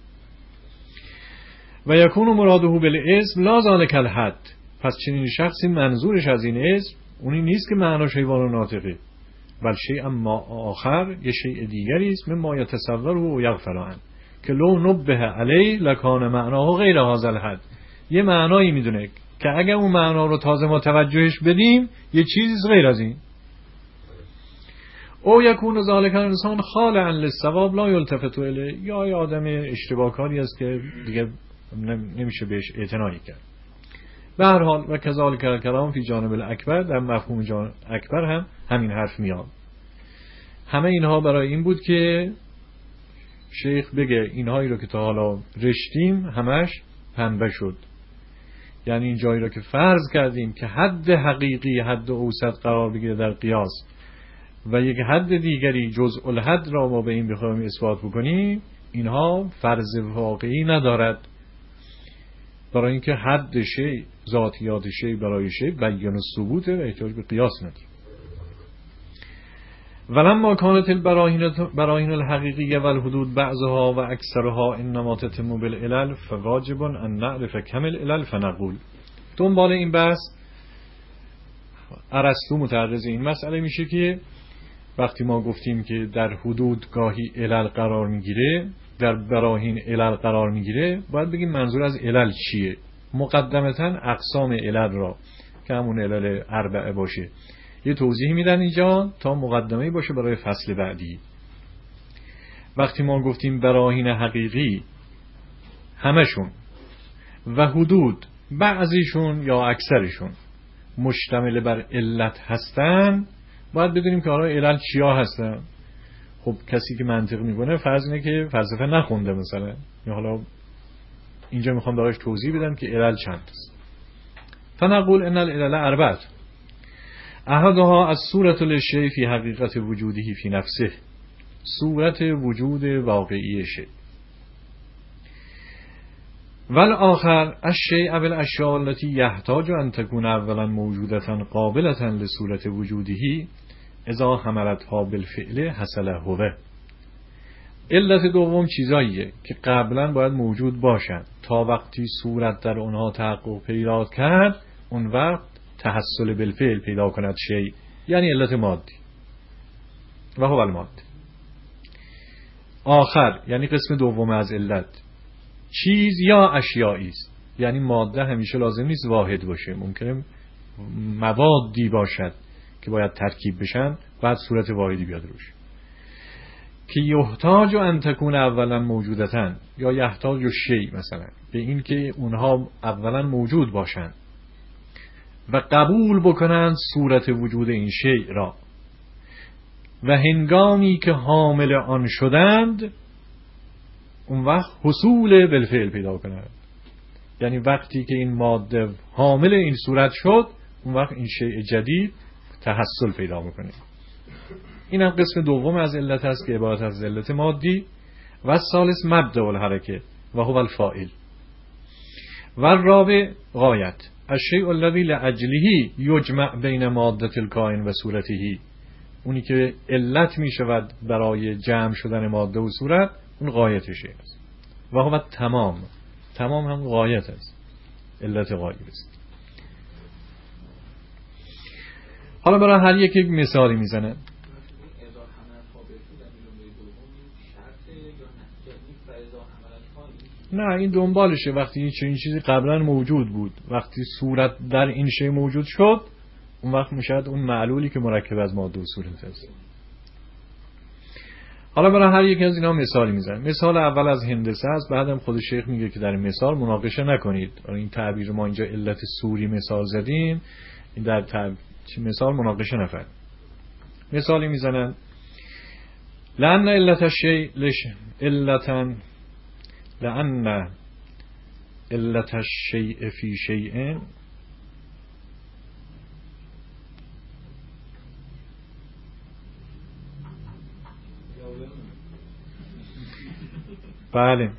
و یکون مراده بالاسم لا ذلک الحد، پس چنین شخصی منظورش از این اسم اونی نیست که معناش حیوان ناطقه، بل شیء اما آخر یه شیء دیگری است مما یتصور و یغفل عنه که لو نبه علی لکان معناه غیر هذا الحد. یه معنایی میدونه که اگر اون معنا رو تازه ما توجهش بدیم یه چیزی غیر از این. او یکون ذالک انسان خالعا للصواب لا یلتفت الیه، یا آدم اشتباهکاری است که دیگه نمیشه بهش اعتنایی کرد. به هر حال و کذالک الکلام فی جانب الاکبر، در مفهوم جانب اکبر هم همین حرف میاد. همه اینها برای این بود که شیخ بگه اینهایی رو که تا حالا رشتیم همش پنبه شد. یعنی این جایی رو که فرض کردیم که حد حقیقی حد اوسط قرار بگیره در قیاس و یک حد دیگری جزء الحد را ما به این بخوایم اثبات بکنیم، اینها فرض واقعی ندارد، برای اینکه حد شی ذاتیات شی برای شی بیان ثبوت و احتیاج به قیاس نداره. ولما كانت البراهین الحقیقیه و الحدود بعضها و اکثرها انما تتم بالعلل فواجب ان نعرف کم العلل فنقول. دنبال این بحث ارسطو متعرض این مسئله میشه که وقتی ما گفتیم که در حدود گاهی علل قرار میگیره، در براهین علل قرار میگیره، باید بگیم منظور از علل چیه. مقدمتا اقسام علل را که همون علل اربعه باشه یه توضیح میدن اینجا تا مقدمه باشه برای فصل بعدی. وقتی ما گفتیم براهین حقیقی همشون و حدود بعضیشون یا اکثرشون مشتمل بر علت هستن، باید بدونیم که حالا علل چیا هستن. خب کسی که منطق میکنه فرض اینه که فلسفه نخونده مثلا، یا حالا اینجا میخوام براش توضیح بدم که علل چند است. فنقول ان العلل اربعه احدها از صورت للشیء فی حقیقت وجوده فی نفسه، صورت وجود واقعی شیء. والآخر الشیء بالاشیاء التي يحتاج ان تكون اولا موجودة قابلة لصورت وجوده اذا حملتها بالفعل حصل هو. علت دوم چیزاییه که قبلا باید موجود باشن تا وقتی صورت در اونها تحقق پیدا کرد اون وقت تحصل بالفعل پیدا کند شیء، یعنی علت مادی و هو المادی. آخر یعنی قسم دوم از علت چیز یا اشیایی است، یعنی ماده همیشه لازم نیست واحد باشه، ممکنه موادی باشد که باید ترکیب بشن بعد صورت واحدی بیاد روش، که یحتاج ان تکون اولا موجودتن یا یحتاج شیء مثلا به این که اونها اولا موجود باشن و قبول بکنند صورت وجود این شیء را و هنگامی که حامل آن شدند اون وقت حصول بالفعل پیدا کنند، یعنی وقتی که این ماده حامل این صورت شد اون وقت این شیء جدید تحصل پیدا میکنه. این هم قسم دوم از علت هست که عبارت از علت مادی. و ثالث مبدأ الحرکه و هو الفاعل. و الرابع غایت الشیء الذی لاجله یجمع بین ماده الکائن و صورته، اونی که علت می شود برای جمع شدن ماده و صورت، اون غایتشه است. و هو تمام، تمام هم غایت است، علت غایب است. حالا برای هر یک مثالی میزنه. نه این دنبالشه، وقتی این چیزی قبلا موجود بود، وقتی صورت در این شی موجود شد اون وقت میشد اون معلولی که مرکب از ماده و صورت است. حالا برای هر یک از اینا مثالی میزنم. مثال اول از هندسه است، بعدم خود شیخ میگه که در این مثال مناقشه نکنید. این تعبیر ما اینجا علت صوری مثال زدیم، این در مثال مناقشه نفر. مثالی میزنن لأن علت الشیء لأن علت الشیء فی شیء بله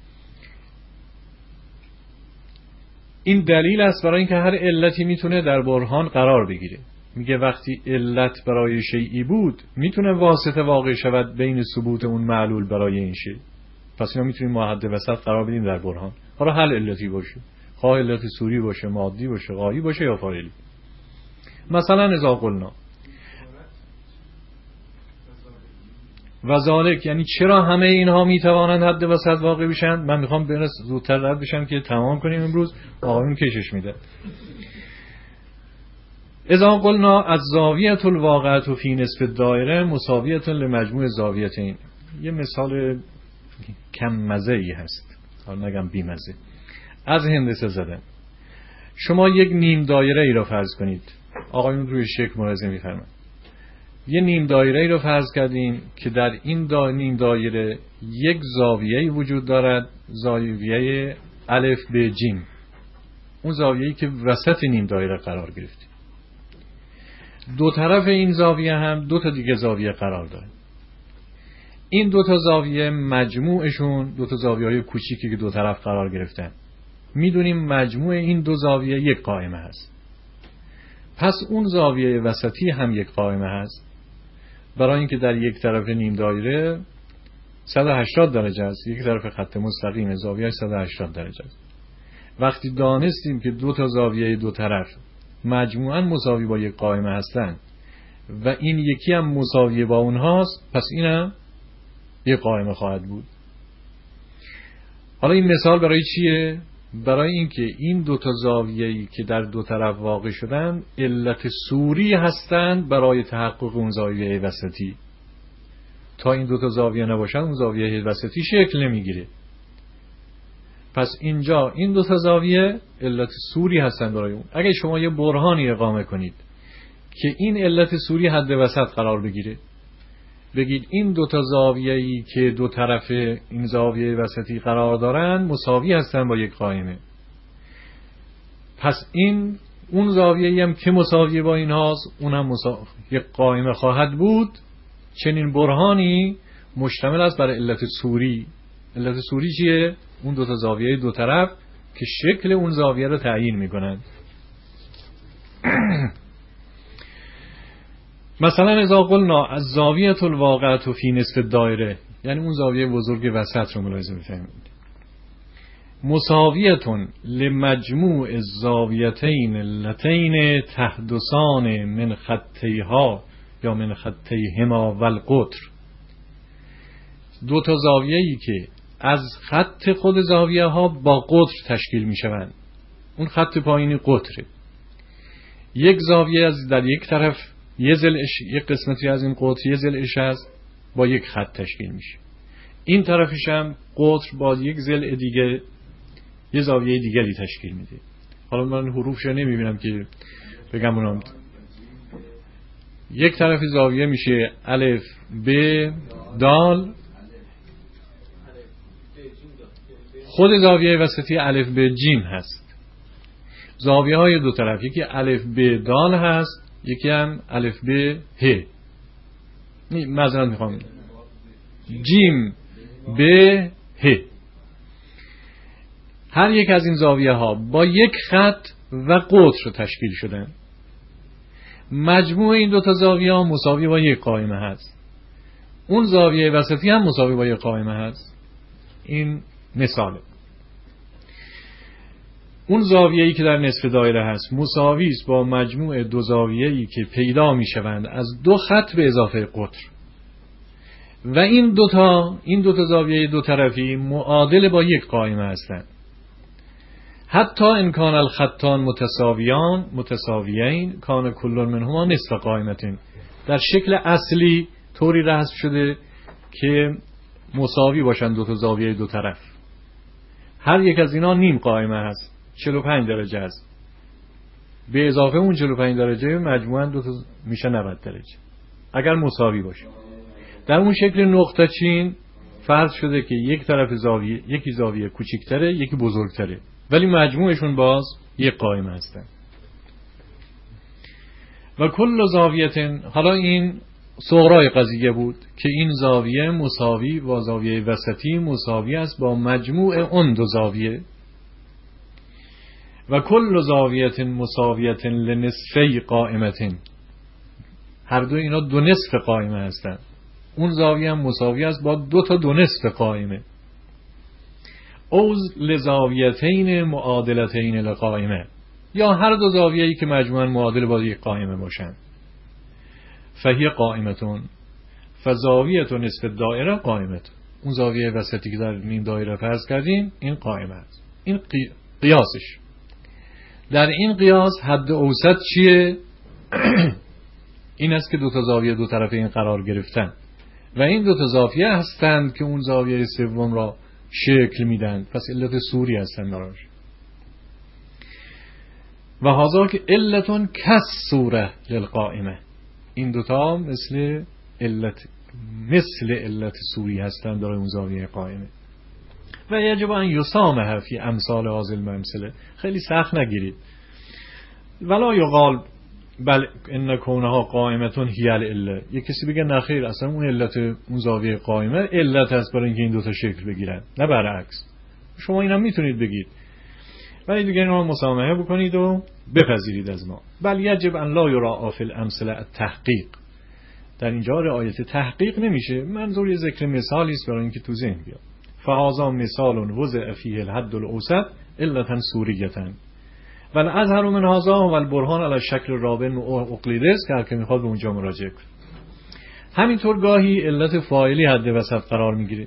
این دلیل است برای اینکه هر علتی میتونه در برهان قرار بگیره. میگه وقتی علت برای شیئی بود میتونه واسطه واقع شود بین ثبوت اون معلول برای این شیء، پس اینا میتونیم ما حد وسط قرار بدیم در برهان. حالا هر علتی باشه، خواه علت صوری باشه، مادی باشه، غایی باشه یا فاعلی. مثلا اذا قلنا و ذالک، یعنی چرا همه اینها میتوانند حد وسط واقع بشن. من میخوام برس زودتر رد بشم که تمام کنیم امروز، آقایون کشش میده. اذا قلنا الزاویه الواقعه فی نصف الدایره مساویه لمجموع زاویتین. یه مثال کم مزه ای هست، حالا نگم بی مزه. از هندسه زدن. شما یک نیم دایره ای را فرض کنید. آقایون روی شکل ملاحظه می‌فرمایید. یه نیم دایره ای را فرض کردیم که در این نیم دایره یک زاویه‌ای وجود دارد، زاویه الف ب جیم. اون زاویه‌ای که وسط نیم دایره قرار گرفته. دو طرف این زاویه هم دو تا دیگه زاویه قرار داره. این دو تا زاویه مجموعشون دو تا زاویه‌های کوچیکی که دو طرف قرار گرفتن، میدونیم مجموع این دو زاویه یک قائمه هست. پس اون زاویه وسطی هم یک قائمه هست، برای اینکه در یک طرف نیم دایره 180 درجه است، یک طرف خط مستقیم زاویه 180 درجه است. وقتی دانستیم که دو تا زاویه دو طرف مجموعاً مساوی با یک قائمه هستند و این یکی هم مساوی با اونهاست، پس اینم یک قائمه خواهد بود. حالا این مثال برای چیه؟ برای اینکه این دو تا زاویه‌ای که در دو طرف واقع شدن علت صوری هستند برای تحقق اون زاویه وسطی. تا این دو تا زاویه نباشن اون زاویه وسطی شکل نمیگیره. پس اینجا این دو تا زاویه علت صوری هستند برای اون. اگه شما یه برهانی اقامه کنید که این علت صوری حد وسط قرار بگیره، بگید این دو تا زاویه‌ای که دو طرف این زاویه وسطی قرار دارن مساوی هستن با یک قائمه، پس این اون زاویه‌ای هم که مساوی با این هاست اونم یک قائمه خواهد بود. چنین برهانی مشتمل است بر علت صوری. علت صوری چیه؟ اون دو تا زاویه دو طرف که شکل اون زاویه رو تعیین میکنن. مثلا اذا قلنا الزاویه الواقعه فی نصف الدایره، یعنی اون زاویه بزرگ وسط رو ملاحظه بفرمایید، مساویه لمجموع الزاویتین اللتین تحدثان من خطیها یا من خطیهما والقطر. دو تا زاویه‌ای که از خط خود زاویه ها با قطر تشکیل می شوند. اون خط پایینی قطره. یک زاویه از در یک طرف یه ضلعش، یک قسمتی از این قطر یه ضلعش هست، با یک خط تشکیل میشه. این طرفش هم قطر با یک ضلع دیگه یه زاویه دیگری تشکیل میده. حالا من حروفش نمیبینم که بگم اونم. یک طرف زاویه میشه الف ب دال، خود زاویه وسطی الف ب جیم هست. زاویه های دو طرف یکی الف ب دال هست، یکی هم الف ب ه. معذرت میخوام، جیم ب ه. هر یک از این زاویه ها با یک خط و قطر تشکیل شدن. مجموع این دو تا زاویه ها مساوی با یک قائمه هست. اون زاویه وسطی هم مساوی با یک قائمه هست. این مثاله. اون زاویه‌ای که در نصف دایره هست مساوی است با مجموع دو زاویه‌ای که پیدا می‌شوند از دو خط به اضافه قطر. و این دو تا زاویه دو طرفی معادل با یک قائمه هستند. حتی ان کان الخطان متساویین کان کل منهما نصف قائمتین. در شکل اصلی طوری رسم شده که مساوی باشن دو تا زاویه دو طرف. هر یک از اینا نیم قائمه هست، 45 درجه است. به اضافه اون 45 درجه مجموعاً دو تا میشه 90 درجه اگر مساوی باشه. در اون شکل نقطه چین فرض شده که یک طرف زاویه، یکی زاویه کوچکتره یکی بزرگتره، ولی مجموعشون باز یک قائمه هستن. و کل زاویه، حالا این صغرای قضیه بود که این زاویه مساوی با زاویه وسطی مساوی است با مجموع اون دو زاویه. و کل زاویه مساویه لنصفی قائمه، هر دو اینا دو نصف قائمه هستند. اون زاویه هم مساوی است با دو تا دو نصف قائمه. اوز لزاویتین معادلتین لقائمه، یا هر دو زاویه‌ای که مجموعاً معادل با یک قائمه باشند. فهی قائمتون فزاویه نصف دایره قائمت. اون زاویه وسطی که در نیم دایره فرض کردیم این قائمه است. این قیاسش. در این قیاس حد اوسط چیه؟ این است که دو تا زاویه دو طرف این قرار گرفتن و این دو تا زاویه هستند که اون زاویه سوم را شکل میدن. پس علت صوری هستند براش. و هذا که علتون کس صوره للقائمه، این دوتا مثل علت صوری هستند در اون زاویه قائمه. و یجب ان یسامح فی امثال هذه المثله، خیلی سخت نگیرید. ولا یقال بل ان کونها قائمتون هی العله، یک کسی بگه نه خیر اصلا اون علت اون زاویه قائمه علت هست برای اینکه این دوتا شکل بگیرن، نه برعکس. شما اینا میتونید بگید، ولی دیگه اینا مسامحه بکنید و بپذیرید از ما. بل یجب ان لا یراء فی الامثله التحقیق، در اینجا رعایت تحقیق نمیشه، منظور یه ذکر مثالی است برای اینکه تو ذهن بیاد. فهذا مثال وضع فیه الحد الاوسط علتا سوریه ولی اظهر من هذا و البرهان علی شکل رابن و اقلیدس که هر که میخواد به اونجا مراجعه کنه. همینطور گاهی علت فاعلی حد وسط قرار میگیره،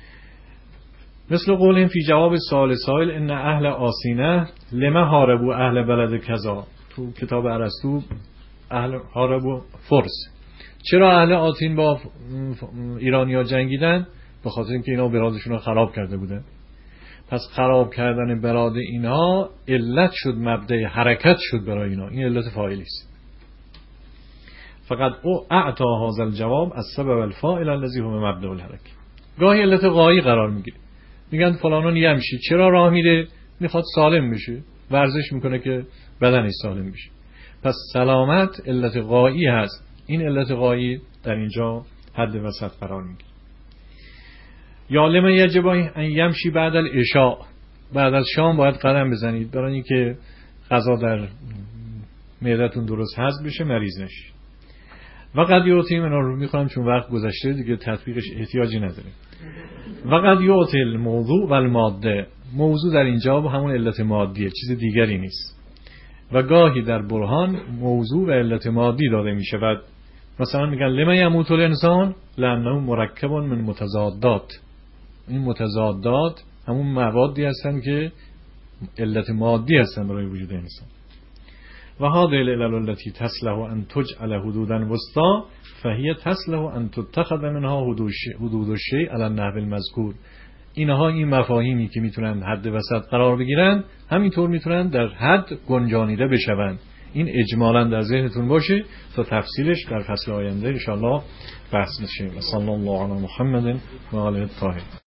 مثل قولهم فی جواب سؤال سائل ان اهل آسینه لما هاربوا اهل بلد کذا، تو کتاب ارسطو اهل هاربوا فرس، چرا اهل آتین با ایرانی‌ها جنگیدن؟ به خاطر اینکه اینا برادشون رو خراب کرده بودن. پس خراب کردن براد اینا علت شد، مبدأ حرکت شد برای اینا، این علت فاعلی است. فقط او اعطا هذا الجواب از سبب الفاعل الذي هو مبدأ الحرکه. گاهی علت غایی قرار میگیره، میگن فلانون یمشی، چرا راه میره؟ میخواد سالم بشه، ورزش میکنه که بدنش سالم بشه. پس سلامت علت غایی هست، این علت غایی در اینجا حد وسط قرار میگیره. یا لما یجب ان یمشی بعد العشاء، بعد از شام باید قدم بزنید برای اینکه غذا در معدتون درست هضم بشه، مریض نشید. و قد یعطی، من رو میخونم چون وقت گذشته دیگه تطبیقش احتیاجی نداره. و قد یعطی الموضوع و الماده، موضوع در اینجا با همون علت مادیه، چیز دیگری نیست. و گاهی در برهان موضوع و علت مادی داده میشه. و مثلا میگن لما یموت الانسان لانه مرکب من متضادات، این متضادات همون موادی هستن که علت مادی هستن برای وجود انسان. و هذه العلل التي تصلح ان تجعل حدودا وسطا فهي تصلح ان تتخذ منها حدود الشيء على النحو المذكور. اینها این مفاهیمی که میتونن حد وسط قرار بگیرن همینطور میتونن در حد گنجانیده بشوند. این اجمالا در ذهنتون باشه تا تفصیلش در فصل آینده ان شاء الله بحث میشه. صلی الله علی محمد و آله الطاهرین.